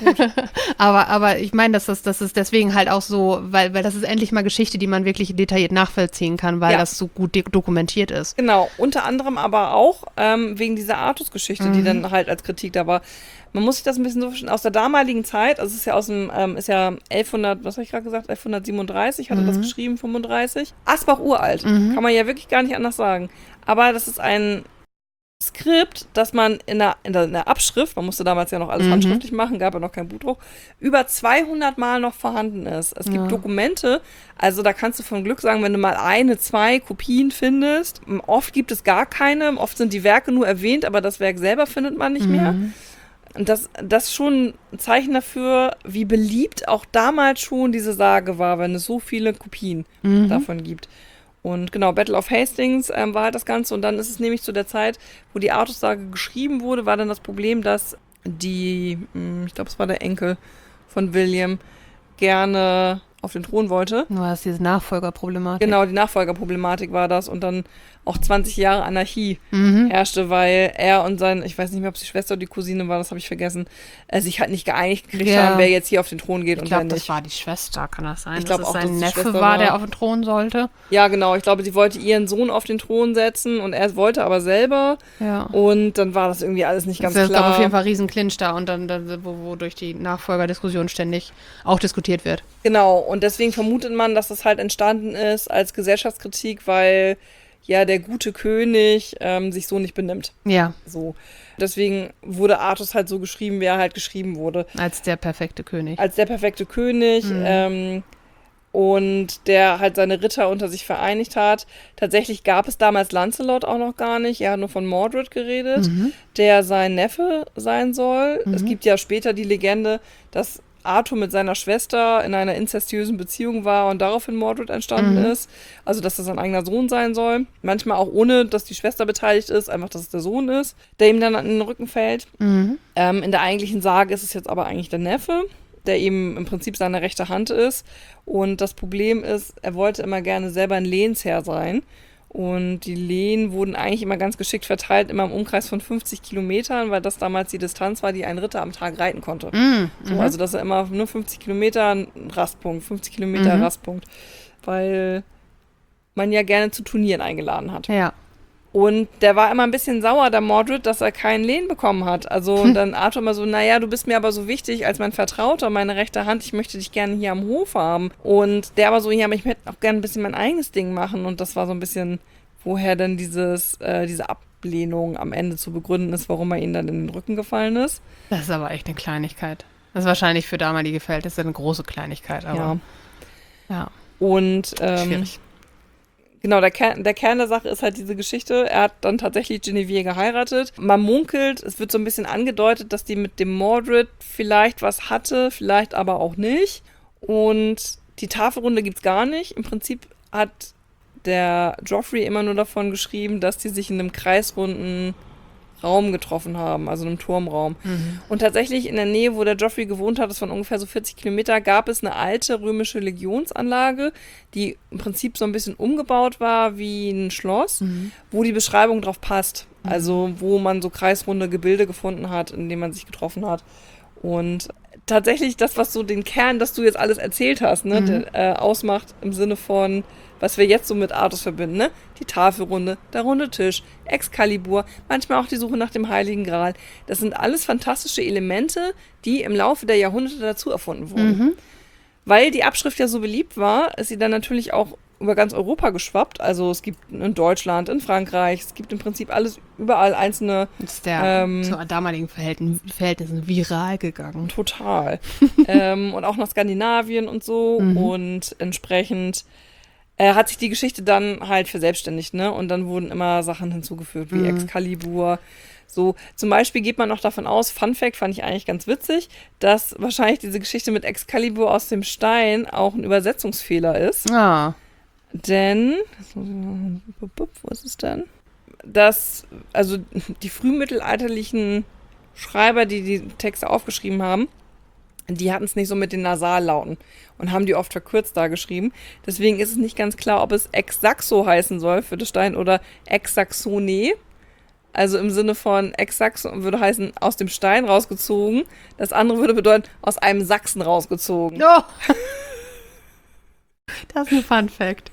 aber, aber ich meine, dass das, das ist deswegen halt auch so, weil Weil, weil das ist endlich mal Geschichte, die man wirklich detailliert nachvollziehen kann, weil ja. das so gut de- dokumentiert ist. Genau, unter anderem aber auch ähm, wegen dieser Artus-Geschichte, mhm. die dann halt als Kritik da war. Man muss sich das ein bisschen so verstehen, aus der damaligen Zeit, also es ist ja aus dem, ähm, ist ja elfhundert, was habe ich gerade gesagt, elfhundertsiebenunddreißig hat er mhm. das geschrieben, fünfunddreißig. Asbach uralt, mhm. kann man ja wirklich gar nicht anders sagen. Aber das ist ein Skript, das man in der, in der, in der Abschrift, man musste damals ja noch alles mhm. handschriftlich machen, gab ja noch keinen Buchdruck, über zweihundert Mal noch vorhanden ist. Es gibt ja. Dokumente, also da kannst du von Glück sagen, wenn du mal eine, zwei Kopien findest. Oft gibt es gar keine, oft sind die Werke nur erwähnt, aber das Werk selber findet man nicht mhm. mehr. Und das, das ist schon ein Zeichen dafür, wie beliebt auch damals schon diese Sage war, wenn es so viele Kopien mhm. davon gibt. Und genau, Battle of Hastings ähm, war halt das Ganze. Und dann ist es nämlich zu der Zeit, wo die Artus-Sage geschrieben wurde, war dann das Problem, dass die, mh, ich glaube, es war der Enkel von William, gerne auf den Thron wollte. Nur das ist diese Nachfolgerproblematik. Genau, die Nachfolgerproblematik war das. Und dann auch zwanzig Jahre Anarchie mhm. herrschte, weil er und sein, ich weiß nicht mehr, ob es die Schwester oder die Cousine war, das habe ich vergessen, äh, sich halt nicht geeinigt gekriegt ja. haben, wer jetzt hier auf den Thron geht ich und glaub, wer nicht. Ich glaube, das war die Schwester, kann das sein? Ich glaube auch, dass es dass sein es die Neffe Schwester war, der auf den Thron sollte. Ja, genau. Ich glaube, sie wollte ihren Sohn auf den Thron setzen und er wollte aber selber. Ja. Und dann war das irgendwie alles nicht ganz das klar. Es gab auf jeden Fall riesen Clinch da und dann, dann wo, wo durch die Nachfolgerdiskussion ständig auch diskutiert wird. Genau. Und deswegen vermutet man, dass das halt entstanden ist als Gesellschaftskritik, weil ja der gute König ähm, sich so nicht benimmt. Ja. So. Deswegen wurde Artus halt so geschrieben, wie er halt geschrieben wurde. Als der perfekte König. Als der perfekte König. Mhm. Ähm, und der halt seine Ritter unter sich vereinigt hat. Tatsächlich gab es damals Lancelot auch noch gar nicht. Er hat nur von Mordred geredet, mhm. der sein Neffe sein soll. Mhm. Es gibt ja später die Legende, dass Arthur mit seiner Schwester in einer inzestiösen Beziehung war und daraufhin Mordred entstanden mhm. ist. Also, dass das sein eigener Sohn sein soll. Manchmal auch ohne, dass die Schwester beteiligt ist, einfach, dass es der Sohn ist, der ihm dann in den Rücken fällt. Mhm. Ähm, in der eigentlichen Sage ist es jetzt aber eigentlich der Neffe, der eben im Prinzip seine rechte Hand ist. Und das Problem ist, er wollte immer gerne selber ein Lehnsherr sein. Und die Lehen wurden eigentlich immer ganz geschickt verteilt, immer im Umkreis von fünfzig Kilometern, weil das damals die Distanz war, die ein Ritter am Tag reiten konnte. Mm, so, also dass er immer nur fünfzig Kilometer ein Rastpunkt, fünfzig Kilometer mhm. Rastpunkt, weil man ja gerne zu Turnieren eingeladen hat. Ja. Und der war immer ein bisschen sauer, der Mordred, dass er keinen Lehen bekommen hat. Also und dann Arthur immer so, naja, du bist mir aber so wichtig als mein Vertrauter, meine rechte Hand, ich möchte dich gerne hier am Hof haben. Und der aber so, ja, aber ich möchte auch gerne ein bisschen mein eigenes Ding machen. Und das war so ein bisschen, woher dann dieses, äh, diese Ablehnung am Ende zu begründen ist, warum er ihnen dann in den Rücken gefallen ist. Das ist aber echt eine Kleinigkeit. Das ist wahrscheinlich für damalige Verhältnisse eine große Kleinigkeit, aber ja. ja. Und ähm, schwierig. Genau, der Kern, der Kern der Sache ist halt diese Geschichte. Er hat dann tatsächlich Genevieve geheiratet. Man munkelt, es wird so ein bisschen angedeutet, dass die mit dem Mordred vielleicht was hatte, vielleicht aber auch nicht. Und die Tafelrunde gibt's gar nicht. Im Prinzip hat der Joffrey immer nur davon geschrieben, dass die sich in einem kreisrunden Raum getroffen haben, also einem Turmraum. Mhm. Und tatsächlich in der Nähe, wo der Joffrey gewohnt hat, das waren ungefähr so vierzig Kilometer, gab es eine alte römische Legionsanlage, die im Prinzip so ein bisschen umgebaut war wie ein Schloss, Mhm. wo die Beschreibung drauf passt. Also wo man so kreisrunde Gebilde gefunden hat, in denen man sich getroffen hat. Und tatsächlich das, was so den Kern, das du jetzt alles erzählt hast, ne, Mhm. der, äh, ausmacht im Sinne von, was wir jetzt so mit Artus verbinden, ne? Die Tafelrunde, der runde Tisch, Excalibur, manchmal auch die Suche nach dem Heiligen Gral. Das sind alles fantastische Elemente, die im Laufe der Jahrhunderte dazu erfunden wurden. Mhm. Weil die Abschrift ja so beliebt war, ist sie dann natürlich auch über ganz Europa geschwappt. Also es gibt in Deutschland, in Frankreich, es gibt im Prinzip alles, überall einzelne. Das ist der Ähm, zu damaligen Verhältn Verhältnissen viral gegangen. Total. ähm, und auch nach Skandinavien und so. Mhm. Und entsprechend äh, hat sich die Geschichte dann halt verselbstständigt, ne? Und dann wurden immer Sachen hinzugefügt, wie Mhm. Excalibur. So, zum Beispiel geht man noch davon aus, Fun Fact fand ich eigentlich ganz witzig, dass wahrscheinlich diese Geschichte mit Excalibur aus dem Stein auch ein Übersetzungsfehler ist. Ah. Denn, wo ist es denn? Dass, also die frühmittelalterlichen Schreiber, die die Texte aufgeschrieben haben, die hatten es nicht so mit den Nasallauten und haben die oft verkürzt da geschrieben. Deswegen ist es nicht ganz klar, ob es Ex-Saxo heißen soll für das Stein oder Ex-Saxone. Also im Sinne von Ex-Saxo würde heißen, aus dem Stein rausgezogen. Das andere würde bedeuten, aus einem Sachsen rausgezogen. Oh. Das ist ein Fun Fact.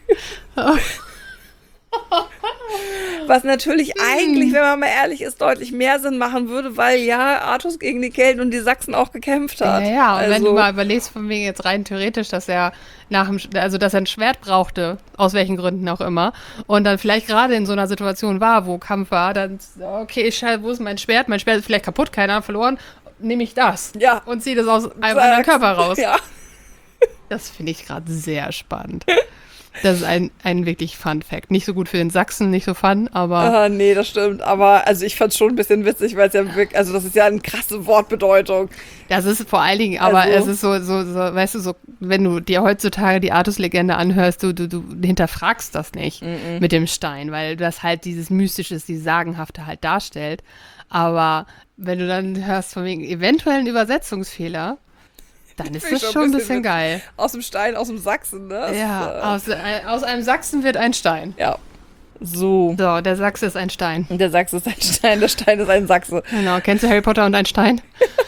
Was natürlich eigentlich, wenn man mal ehrlich ist, deutlich mehr Sinn machen würde, weil ja Artus gegen die Kelten und die Sachsen auch gekämpft Ja, hat. ja, und also, wenn du mal überlegst, von wegen jetzt rein theoretisch, dass er nach dem, also dass er ein Schwert brauchte, aus welchen Gründen auch immer, und dann vielleicht gerade in so einer Situation war, wo Kampf war, dann, okay, scheiße, wo ist mein Schwert? Mein Schwert ist vielleicht kaputt, keiner hat verloren, nehme ich das. Ja. Und ziehe das aus einem anderen Körper raus. Ja. Das finde ich gerade sehr spannend. Das ist ein, ein wirklich Fun Fact. Nicht so gut für den Sachsen, nicht so fun, aber Ah, nee, das stimmt. Aber also ich fand es schon ein bisschen witzig, weil es ja wirklich, also das ist ja eine krasse Wortbedeutung. das ist vor allen Dingen, aber Also- es ist so, so, so, weißt du, so, wenn du dir heutzutage die Artus-Legende anhörst, du, du, du hinterfragst das nicht Mhm. mit dem Stein, weil das halt dieses Mystische, dieses Sagenhafte halt darstellt. Aber wenn du dann hörst von wegen eventuellen Übersetzungsfehler, dann ist Finde ich das schon ein bisschen witzig. geil. Aus dem Stein, aus dem Sachsen, ne? Das, Ja, äh, aus, äh, aus einem Sachsen wird ein Stein. ja. So. So, der Sachse ist ein Stein. Und der Sachse ist ein Stein, der Stein ist ein Sachse. Genau, kennst du Harry Potter und ein Stein?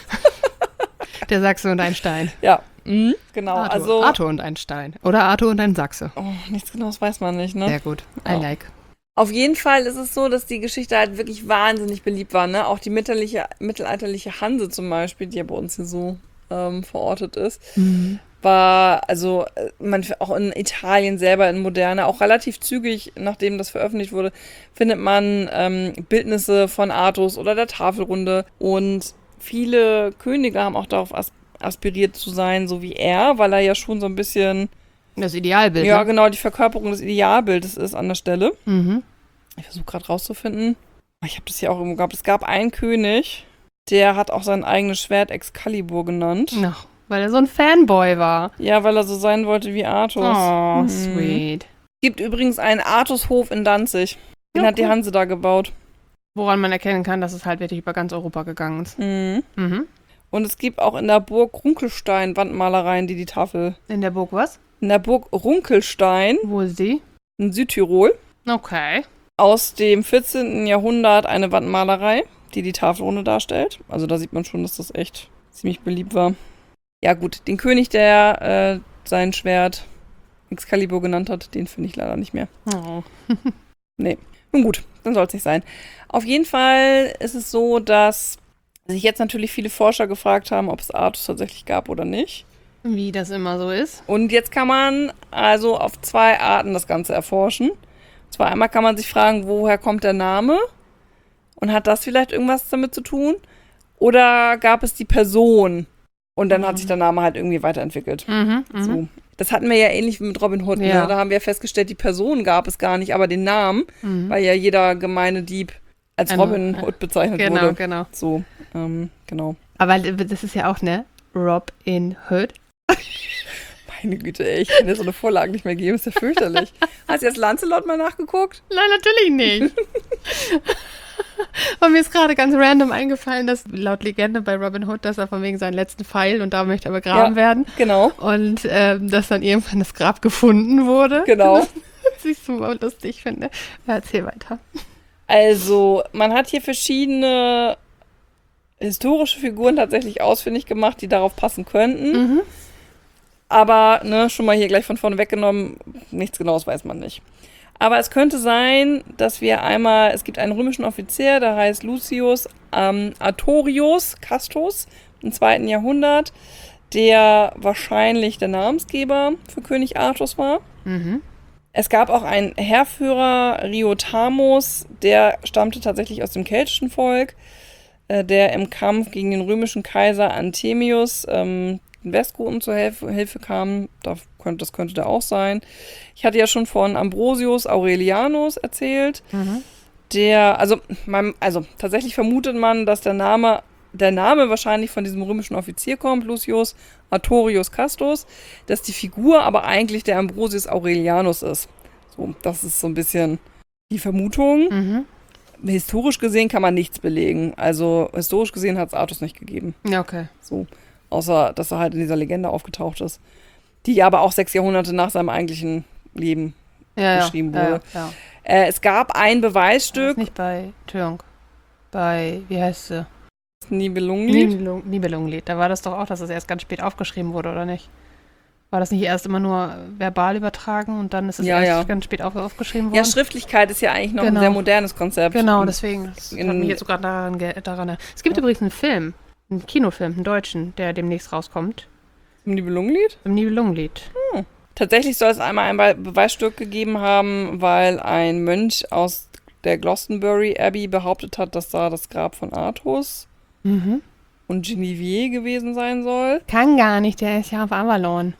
Der Sachse und ein Stein. Ja. Mhm, genau. Arthur. Also. Arthur und ein Stein. Oder Arthur und ein Sachse. Oh, nichts Genaues weiß man nicht, ne? Sehr gut. I Ja. like. Auf jeden Fall ist es so, dass die Geschichte halt wirklich wahnsinnig beliebt war, ne? Auch die mittelalterliche, mittelalterliche Hanse zum Beispiel, die ja bei uns hier so ähm, verortet ist, war, also äh, man auch in Italien selber, in Moderne, auch relativ zügig, nachdem das veröffentlicht wurde, findet man ähm, Bildnisse von Artus oder der Tafelrunde. Und viele Könige haben auch darauf as aspiriert zu sein, so wie er, weil er ja schon so ein bisschen, Das Idealbild. ja ne? genau, die Verkörperung des Idealbildes ist an der Stelle. Mhm. Ich versuche gerade rauszufinden. Ich habe das hier auch irgendwo gehabt. Es gab einen König, der hat auch sein eigenes Schwert Excalibur genannt. Ach, weil er so ein Fanboy war. Ja, weil er so sein wollte wie Artus. Oh, Mhm. sweet. Es gibt übrigens einen Artushof in Danzig. Den Ja, hat die cool. Hanse da gebaut. Woran man erkennen kann, dass es halt wirklich über ganz Europa gegangen ist. Mhm. Mhm. Und es gibt auch in der Burg Runkelstein Wandmalereien, die die Tafel... In der Burg was? In der Burg Runkelstein Wo ist die? in Südtirol Okay. aus dem vierzehnten Jahrhundert eine Wandmalerei, die die Tafelrunde darstellt. Also da sieht man schon, dass das echt ziemlich beliebt war. Ja gut, den König, der äh, sein Schwert Excalibur genannt hat, den finde ich leider nicht mehr. Oh. Nun gut, dann soll es nicht sein. Auf jeden Fall ist es so, dass sich jetzt natürlich viele Forscher gefragt haben, ob es Artus tatsächlich gab oder nicht. Wie das immer so ist. Und jetzt kann man also auf zwei Arten das Ganze erforschen. Und zwar einmal kann man sich fragen, woher kommt der Name? Und hat das vielleicht irgendwas damit zu tun? Oder gab es die Person? Und dann Mhm. hat sich der Name halt irgendwie weiterentwickelt. Mhm. Mhm. So. Das hatten wir ja ähnlich wie mit Robin Hood. Ja. Ne? Da haben wir festgestellt, die Person gab es gar nicht, aber den Namen, Mhm. weil ja jeder gemeine Dieb als Ein- Robin äh, Hood bezeichnet Genau, wurde. genau. So, ähm, genau. Aber das ist ja auch, ne? Robin Hood. Meine Güte, ey, ich kann dir so eine Vorlage nicht mehr geben, ist ja fürchterlich. Hast du jetzt Lancelot mal nachgeguckt? Nein, natürlich nicht. Und mir ist gerade ganz random eingefallen, dass laut Legende bei Robin Hood, dass er von wegen seinen letzten Pfeil und da möchte er begraben Ja, werden. genau. Und ähm, dass dann irgendwann das Grab gefunden wurde. Genau. Was ich super lustig finde. Ja, erzähl weiter. Also, man hat hier verschiedene historische Figuren tatsächlich ausfindig gemacht, die darauf passen könnten. Mhm. Aber, ne, schon mal hier gleich von vorne weggenommen, nichts Genaues weiß man nicht. Aber es könnte sein, dass wir einmal, es gibt einen römischen Offizier, der heißt Lucius ähm, Artorius Castus im zweiten Jahrhundert, der wahrscheinlich der Namensgeber für König Artus war. Mhm. Es gab auch einen Heerführer, Riotamus, der stammte tatsächlich aus dem keltischen Volk, äh, der im Kampf gegen den römischen Kaiser Anthemius ähm, den Westgoten zur Hilfe, Hilfe kam. Da könnte, das könnte der auch sein. Ich hatte ja schon von Ambrosius Aurelianus erzählt. Mhm. Der, also, man, also tatsächlich vermutet man, dass der Name, der Name wahrscheinlich von diesem römischen Offizier kommt, Lucius Artorius Castus, dass die Figur aber eigentlich der Ambrosius Aurelianus ist. So, das ist so ein bisschen die Vermutung. Mhm. Historisch gesehen kann man nichts belegen. Also historisch gesehen hat es Artus nicht gegeben. Ja, okay. So. Außer, dass er halt in dieser Legende aufgetaucht ist. Die aber auch sechs Jahrhunderte nach seinem eigentlichen Leben Ja, geschrieben ja, wurde. Ja, ja. Äh, es gab ein Das Beweisstück. ist nicht bei Türk. Bei, wie heißt sie? Nibelungenlied. Nibelung- Nibelungenlied. Da war das doch auch, dass es erst ganz spät aufgeschrieben wurde, oder nicht? War das nicht erst immer nur verbal übertragen und dann ist es Ja, erst ja. ganz spät auf, aufgeschrieben worden? Ja, Schriftlichkeit ist ja eigentlich noch Genau. ein sehr modernes Konzept. Genau, deswegen. Das In- hat mich jetzt sogar daran, ge- daran. Es gibt übrigens einen Film, einen Kinofilm, einen deutschen, der demnächst rauskommt. Im Nibelungenlied? Im Nibelungenlied. Tatsächlich soll es einmal ein Be- Beweisstück gegeben haben, weil ein Mönch aus der Glastonbury Abbey behauptet hat, dass da das Grab von Artus Mhm. und Genevieve gewesen sein soll. Kann gar nicht, der ist ja auf Avalon.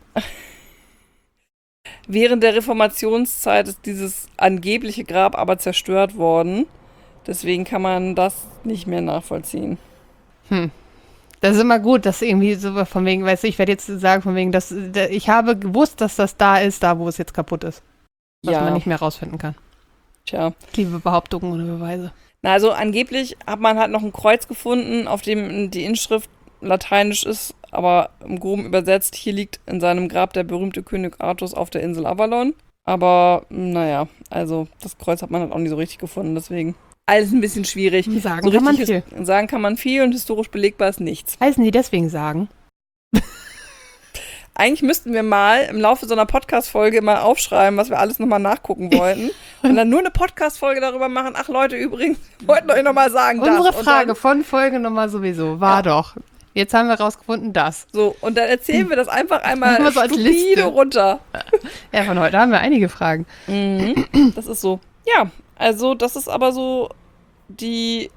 Während der Reformationszeit ist dieses angebliche Grab aber zerstört worden. Deswegen kann man das nicht mehr nachvollziehen. Hm. Das ist immer gut, dass irgendwie so von wegen, weißt du, ich werde jetzt sagen, von wegen, dass der- ich habe gewusst, dass das da ist, da wo es jetzt kaputt ist. Was Ja. man nicht mehr rausfinden kann. Tja. Ich liebe Behauptungen ohne Beweise. Na, also angeblich hat man halt noch ein Kreuz gefunden, auf dem die Inschrift lateinisch ist, aber im Groben übersetzt, hier liegt in seinem Grab der berühmte König Artus auf der Insel Avalon. Aber naja, also das Kreuz hat man halt auch nicht so richtig gefunden, deswegen alles ein bisschen schwierig. Sagen So kann man richtig viel. his- Sagen kann man viel und historisch belegbar ist nichts. Heißen die deswegen sagen? Eigentlich müssten wir mal im Laufe so einer Podcast-Folge mal aufschreiben, was wir alles nochmal nachgucken wollten. Und dann nur eine Podcast-Folge darüber machen. Ach Leute, übrigens, wir wollten euch nochmal sagen, Unsere das. Und Frage dann, von Folge Nummer sowieso war Ja. doch. Jetzt haben wir rausgefunden, das. so, und dann erzählen wir das einfach einmal Mal so als stupide Liste. runter. Ja, von heute haben wir einige Fragen. Mhm. Das ist so. Ja, also das ist aber so die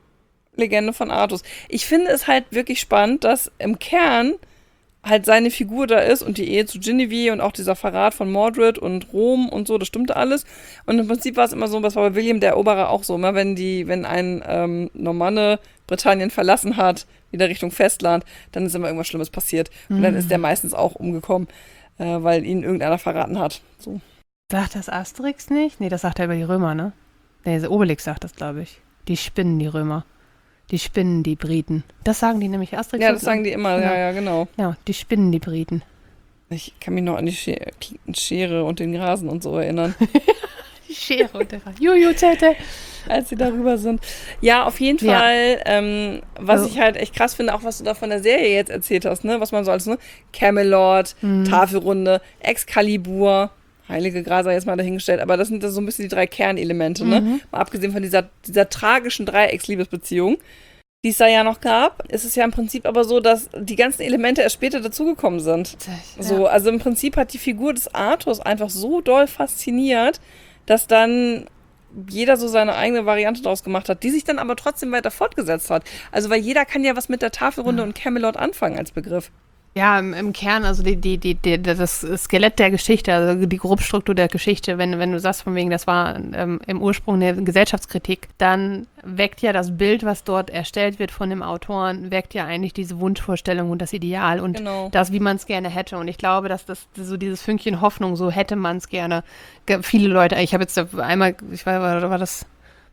Legende von Artus. Ich finde es halt wirklich spannend, dass im Kern halt seine Figur da ist und die Ehe zu Genevieve und auch dieser Verrat von Mordred und Rom und so, das stimmte alles. Und im Prinzip war es immer so, was war bei William der Eroberer auch so, immer wenn die, wenn ein ähm, Normanne Britannien verlassen hat, wieder Richtung Festland, dann ist immer irgendwas Schlimmes passiert. Und dann ist der meistens auch umgekommen, äh, weil ihn irgendeiner verraten hat. So. Sagt das Asterix nicht? Nee, das sagt er über die Römer, ne? Nee, Obelix sagt das, glaube ich. Die spinnen, die Römer. Die spinnen, die Briten. Das sagen die nämlich Asterix. Ja, das sagen die immer, ja, Ja. ja, genau. Ja, die spinnen, die Briten. Ich kann mich noch an die Schere, Schere und den Rasen und so erinnern, Die Schere und der Juju, Zette. als sie darüber sind. Ja, auf jeden Ja. Fall, ähm, was Also- ich halt echt krass finde, auch was du da von der Serie jetzt erzählt hast, ne, was man so als, ne, Camelot, Mhm. Tafelrunde, Excalibur, Heilige Gral sei jetzt mal dahingestellt, aber das sind so ein bisschen die drei Kernelemente, ne? Mhm. Mal abgesehen von dieser, dieser tragischen Dreiecksliebesbeziehung, die es da ja noch gab, ist es ja im Prinzip aber so, dass die ganzen Elemente erst später dazugekommen sind. So, also im Prinzip hat die Figur des Artus einfach so doll fasziniert, dass dann jeder so seine eigene Variante daraus gemacht hat, die sich dann aber trotzdem weiter fortgesetzt hat. Also weil jeder kann ja was mit der Tafelrunde und Camelot anfangen als Begriff. Ja, im, im Kern, also die, die, die, die, das Skelett der Geschichte, also die Grobstruktur der Geschichte, wenn, wenn du sagst von wegen, das war ähm, im Ursprung eine Gesellschaftskritik, dann weckt ja das Bild, was dort erstellt wird von dem Autoren, weckt ja eigentlich diese Wunschvorstellung und das Ideal und Genau. das, wie man es gerne hätte. Und ich glaube, dass das so dieses Fünkchen Hoffnung, so hätte man es gerne. Ge- Viele Leute, ich habe jetzt einmal, ich weiß, war, war das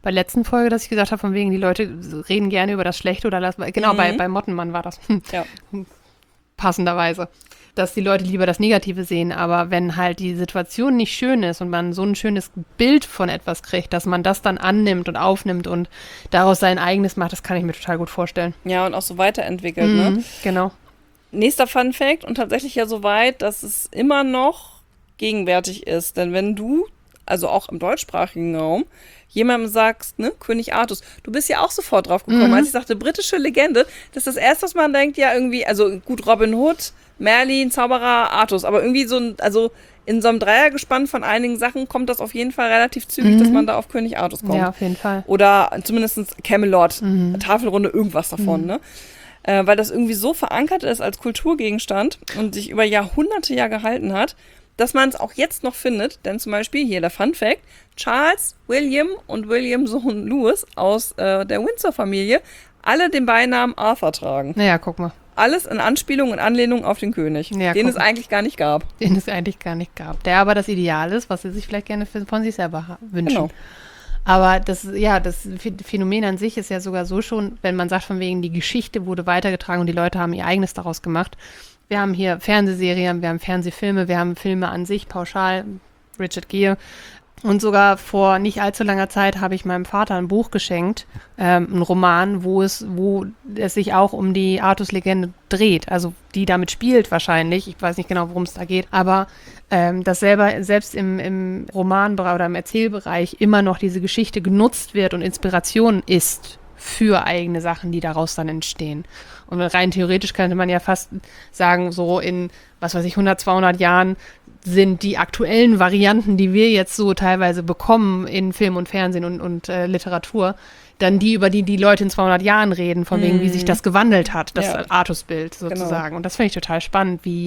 bei der letzten Folge, dass ich gesagt habe, von wegen, die Leute reden gerne über das Schlechte oder das, genau, Mhm. bei, bei Mottenmann war das. Ja. Passenderweise. Dass die Leute lieber das Negative sehen, aber wenn halt die Situation nicht schön ist und man so ein schönes Bild von etwas kriegt, dass man das dann annimmt und aufnimmt und daraus sein eigenes macht, das kann ich mir total gut vorstellen. Ja, und auch so weiterentwickelt, ne? Mhm, genau. Nächster Fun Fact und tatsächlich ja so weit, dass es immer noch gegenwärtig ist. Denn wenn du, also auch im deutschsprachigen Raum, jemandem sagst, ne, König Artus, du bist ja auch sofort drauf gekommen, Mhm. als ich sagte, britische Legende, das ist das Erste, was man denkt, ja irgendwie, also gut, Robin Hood, Merlin, Zauberer, Artus, aber irgendwie so ein, also in so einem Dreiergespann von einigen Sachen kommt das auf jeden Fall relativ zügig, Mhm. dass man da auf König Artus kommt. Ja, auf jeden Fall. Oder zumindest Camelot, Mhm. Tafelrunde, irgendwas davon, Mhm. ne? Äh, weil das irgendwie so verankert ist als Kulturgegenstand und sich über Jahrhunderte ja gehalten hat, dass man es auch jetzt noch findet. Denn zum Beispiel hier der Fun Fact, Charles, William und Williams Sohn Louis aus äh, der Windsor-Familie alle den Beinamen Arthur tragen. Naja, guck mal, Alles in Anspielung und Anlehnung auf den König, Ja, den guck es mal. eigentlich gar nicht gab. den es eigentlich gar nicht gab. Der aber das Ideal ist, was sie sich vielleicht gerne für- von sich selber ha- wünschen. Genau. Aber das, ja, das Ph- Phänomen an sich ist ja sogar so schon, wenn man sagt, von wegen, die Geschichte wurde weitergetragen und die Leute haben ihr eigenes daraus gemacht. Wir haben hier Fernsehserien, wir haben Fernsehfilme, wir haben Filme an sich, pauschal, Richard Gere. Und sogar vor nicht allzu langer Zeit habe ich meinem Vater ein Buch geschenkt, ähm, einen Roman, wo es, wo es sich auch um die Artus-Legende dreht. Also die damit spielt wahrscheinlich. Ich weiß nicht genau, worum es da geht. Aber ähm, dass selber, selbst im, im Romanbereich oder im Erzählbereich immer noch diese Geschichte genutzt wird und Inspiration ist für eigene Sachen, die daraus dann entstehen. Und rein theoretisch könnte man ja fast sagen, so in, was weiß ich, hundert, zweihundert Jahren sind die aktuellen Varianten, die wir jetzt so teilweise bekommen in Film und Fernsehen und, und äh, Literatur, dann die, über die die Leute in zweihundert Jahren reden, von wegen, wie sich das gewandelt hat, das Ja. Artus-Bild sozusagen. Und das finde ich total spannend, wie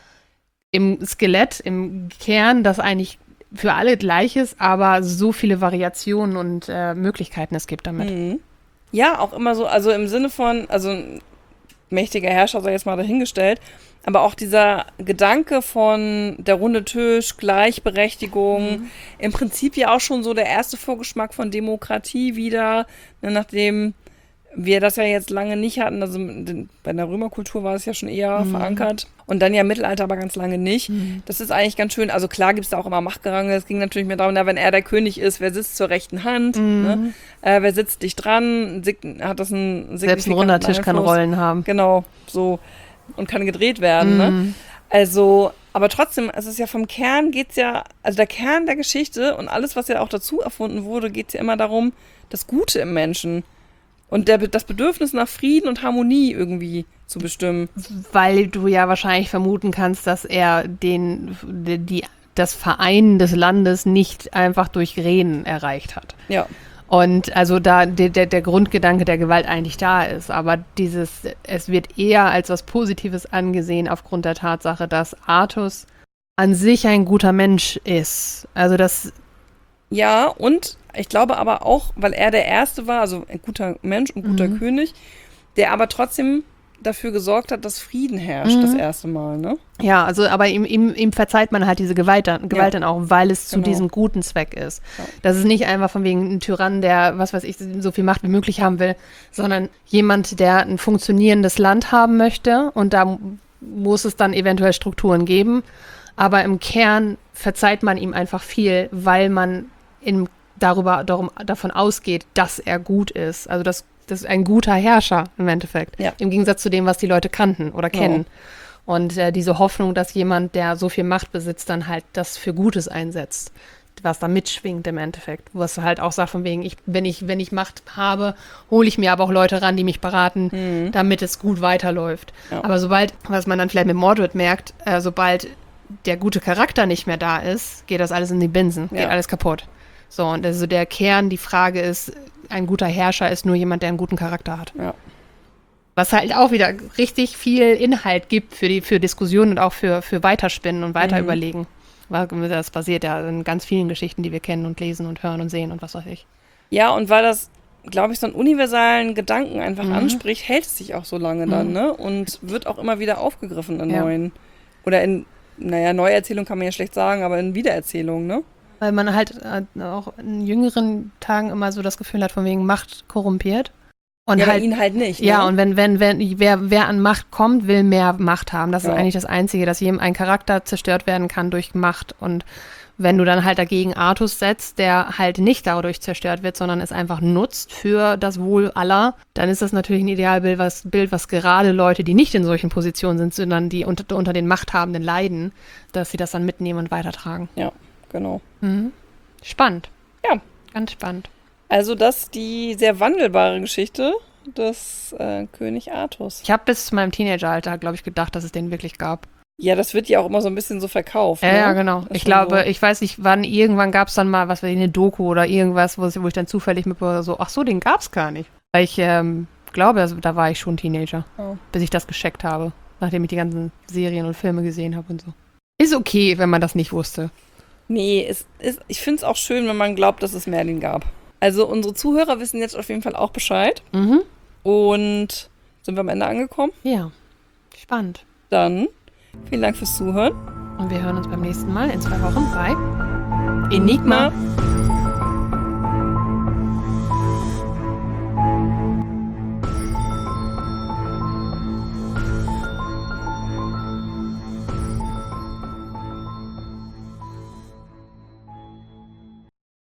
im Skelett, im Kern, das eigentlich für alle gleich ist, aber so viele Variationen und äh, Möglichkeiten es gibt damit. Mhm. Ja, auch immer so, also im Sinne von, also ein mächtiger Herrscher sei jetzt mal dahingestellt, aber auch dieser Gedanke von der runde Tisch, Gleichberechtigung, Mhm. im Prinzip ja auch schon so der erste Vorgeschmack von Demokratie wieder, ne, nachdem wir das ja jetzt lange nicht hatten, also den- bei der Römerkultur war es ja schon eher Mhm. verankert und dann ja im Mittelalter aber ganz lange nicht. Mhm. Das ist eigentlich ganz schön, also klar gibt es da auch immer Machtgerange, es ging natürlich mehr darum, na, wenn er der König ist, wer sitzt zur rechten Hand, ne? Mhm. äh, wer sitzt dicht dran, sig- hat das einen Selbst ein signifikanten runder Tisch kann Einfluss. Rollen haben. Genau, so. Und kann gedreht werden, ne? Mhm. Also, aber trotzdem, es ist ja vom Kern geht's ja, also der Kern der Geschichte und alles, was ja auch dazu erfunden wurde, geht's ja immer darum, das Gute im Menschen und der, das Bedürfnis nach Frieden und Harmonie irgendwie zu bestimmen. Weil du ja wahrscheinlich vermuten kannst, dass er den, die, die, das Vereinen des Landes nicht einfach durch Reden erreicht hat. Ja, Und also da der, der, der Grundgedanke der Gewalt eigentlich da ist. Aber dieses, es wird eher als was Positives angesehen aufgrund der Tatsache, dass Artus an sich ein guter Mensch ist. Also das, ja, und ich glaube aber auch, weil er der Erste war, also ein guter Mensch und guter Mhm. König, der aber trotzdem dafür gesorgt hat, dass Frieden herrscht, Mhm. das erste Mal, ne? ja, also aber ihm, ihm, ihm verzeiht man halt diese Gewalt dann, Gewalt Ja. dann auch, weil es zu Genau. diesem guten Zweck ist. Ja. Das ist nicht einfach von wegen ein Tyrann, der, was weiß ich, so viel Macht wie möglich haben will, sondern jemand, der ein funktionierendes Land haben möchte und da m- muss es dann eventuell Strukturen geben. Aber im Kern verzeiht man ihm einfach viel, weil man in, darüber, darum, davon ausgeht, dass er gut ist. Also das, das ist ein guter Herrscher im Endeffekt. Ja. Im Gegensatz zu dem, was die Leute kannten oder Ja. kennen. Und äh, diese Hoffnung, dass jemand, der so viel Macht besitzt, dann halt das für Gutes einsetzt, was da mitschwingt im Endeffekt. Was du halt auch sagt von wegen, ich, wenn ich, wenn ich Macht habe, hole ich mir aber auch Leute ran, die mich beraten, Mhm. damit es gut weiterläuft. Ja. Aber sobald, was man dann vielleicht mit Mordred merkt, äh, sobald der gute Charakter nicht mehr da ist, geht das alles in die Binsen, Ja. geht alles kaputt. So, und also der Kern, die Frage ist, ein guter Herrscher ist nur jemand, der einen guten Charakter hat. Ja. Was halt auch wieder richtig viel Inhalt gibt für die für Diskussionen und auch für, für Weiterspinnen und weiter Mhm. überlegen. Weil das basiert ja in ganz vielen Geschichten, die wir kennen und lesen und hören und sehen und was weiß ich. Ja, und weil das, glaube ich, so einen universalen Gedanken einfach Mhm. anspricht, hält es sich auch so lange dann, Mhm. ne? Und wird auch immer wieder aufgegriffen in Ja. neuen. Oder in, naja, Neuerzählung kann man ja schlecht sagen, aber in Wiedererzählungen, ne? Weil man halt äh, auch in jüngeren Tagen immer so das Gefühl hat, von wegen Macht korrumpiert. Und ja, halt, bei ihnen halt nicht. ja, ne? und wenn, wenn, wenn, wer, wer an Macht kommt, will mehr Macht haben. Das Ja. ist eigentlich das Einzige, dass jedem ein Charakter zerstört werden kann durch Macht. Und wenn du dann halt dagegen Artus setzt, der halt nicht dadurch zerstört wird, sondern es einfach nutzt für das Wohl aller, dann ist das natürlich ein Idealbild, was, Bild, was gerade Leute, die nicht in solchen Positionen sind, sondern die unter, unter den Machthabenden leiden, dass sie das dann mitnehmen und weitertragen. Ja, genau. Mhm. Spannend. Ja. Ganz spannend. Also das ist die sehr wandelbare Geschichte des äh, König Artus. Ich habe bis zu meinem Teenageralter, glaube ich, gedacht, dass es den wirklich gab. Ja, das wird ja auch immer so ein bisschen so verkauft. Ja, ne? ja, genau. Ist Ich schon glaube, so. ich weiß nicht, wann, irgendwann gab es dann mal, was weiß ich, eine Doku oder irgendwas, wo, es- wo ich dann zufällig mit so, ach so, den gab es gar nicht. Weil ich ähm, glaube, also, da war ich schon Teenager, Oh. bis ich das gecheckt habe, nachdem ich die ganzen Serien und Filme gesehen habe und so. Ist okay, wenn man das nicht wusste. Nee, es ist, ich finde es auch schön, wenn man glaubt, dass es Merlin gab. Also unsere Zuhörer wissen jetzt auf jeden Fall auch Bescheid. Mhm. Und sind wir am Ende angekommen? Ja, spannend. Dann vielen Dank fürs Zuhören. Und wir hören uns beim nächsten Mal in zwei Wochen bei Enigma. Enigma.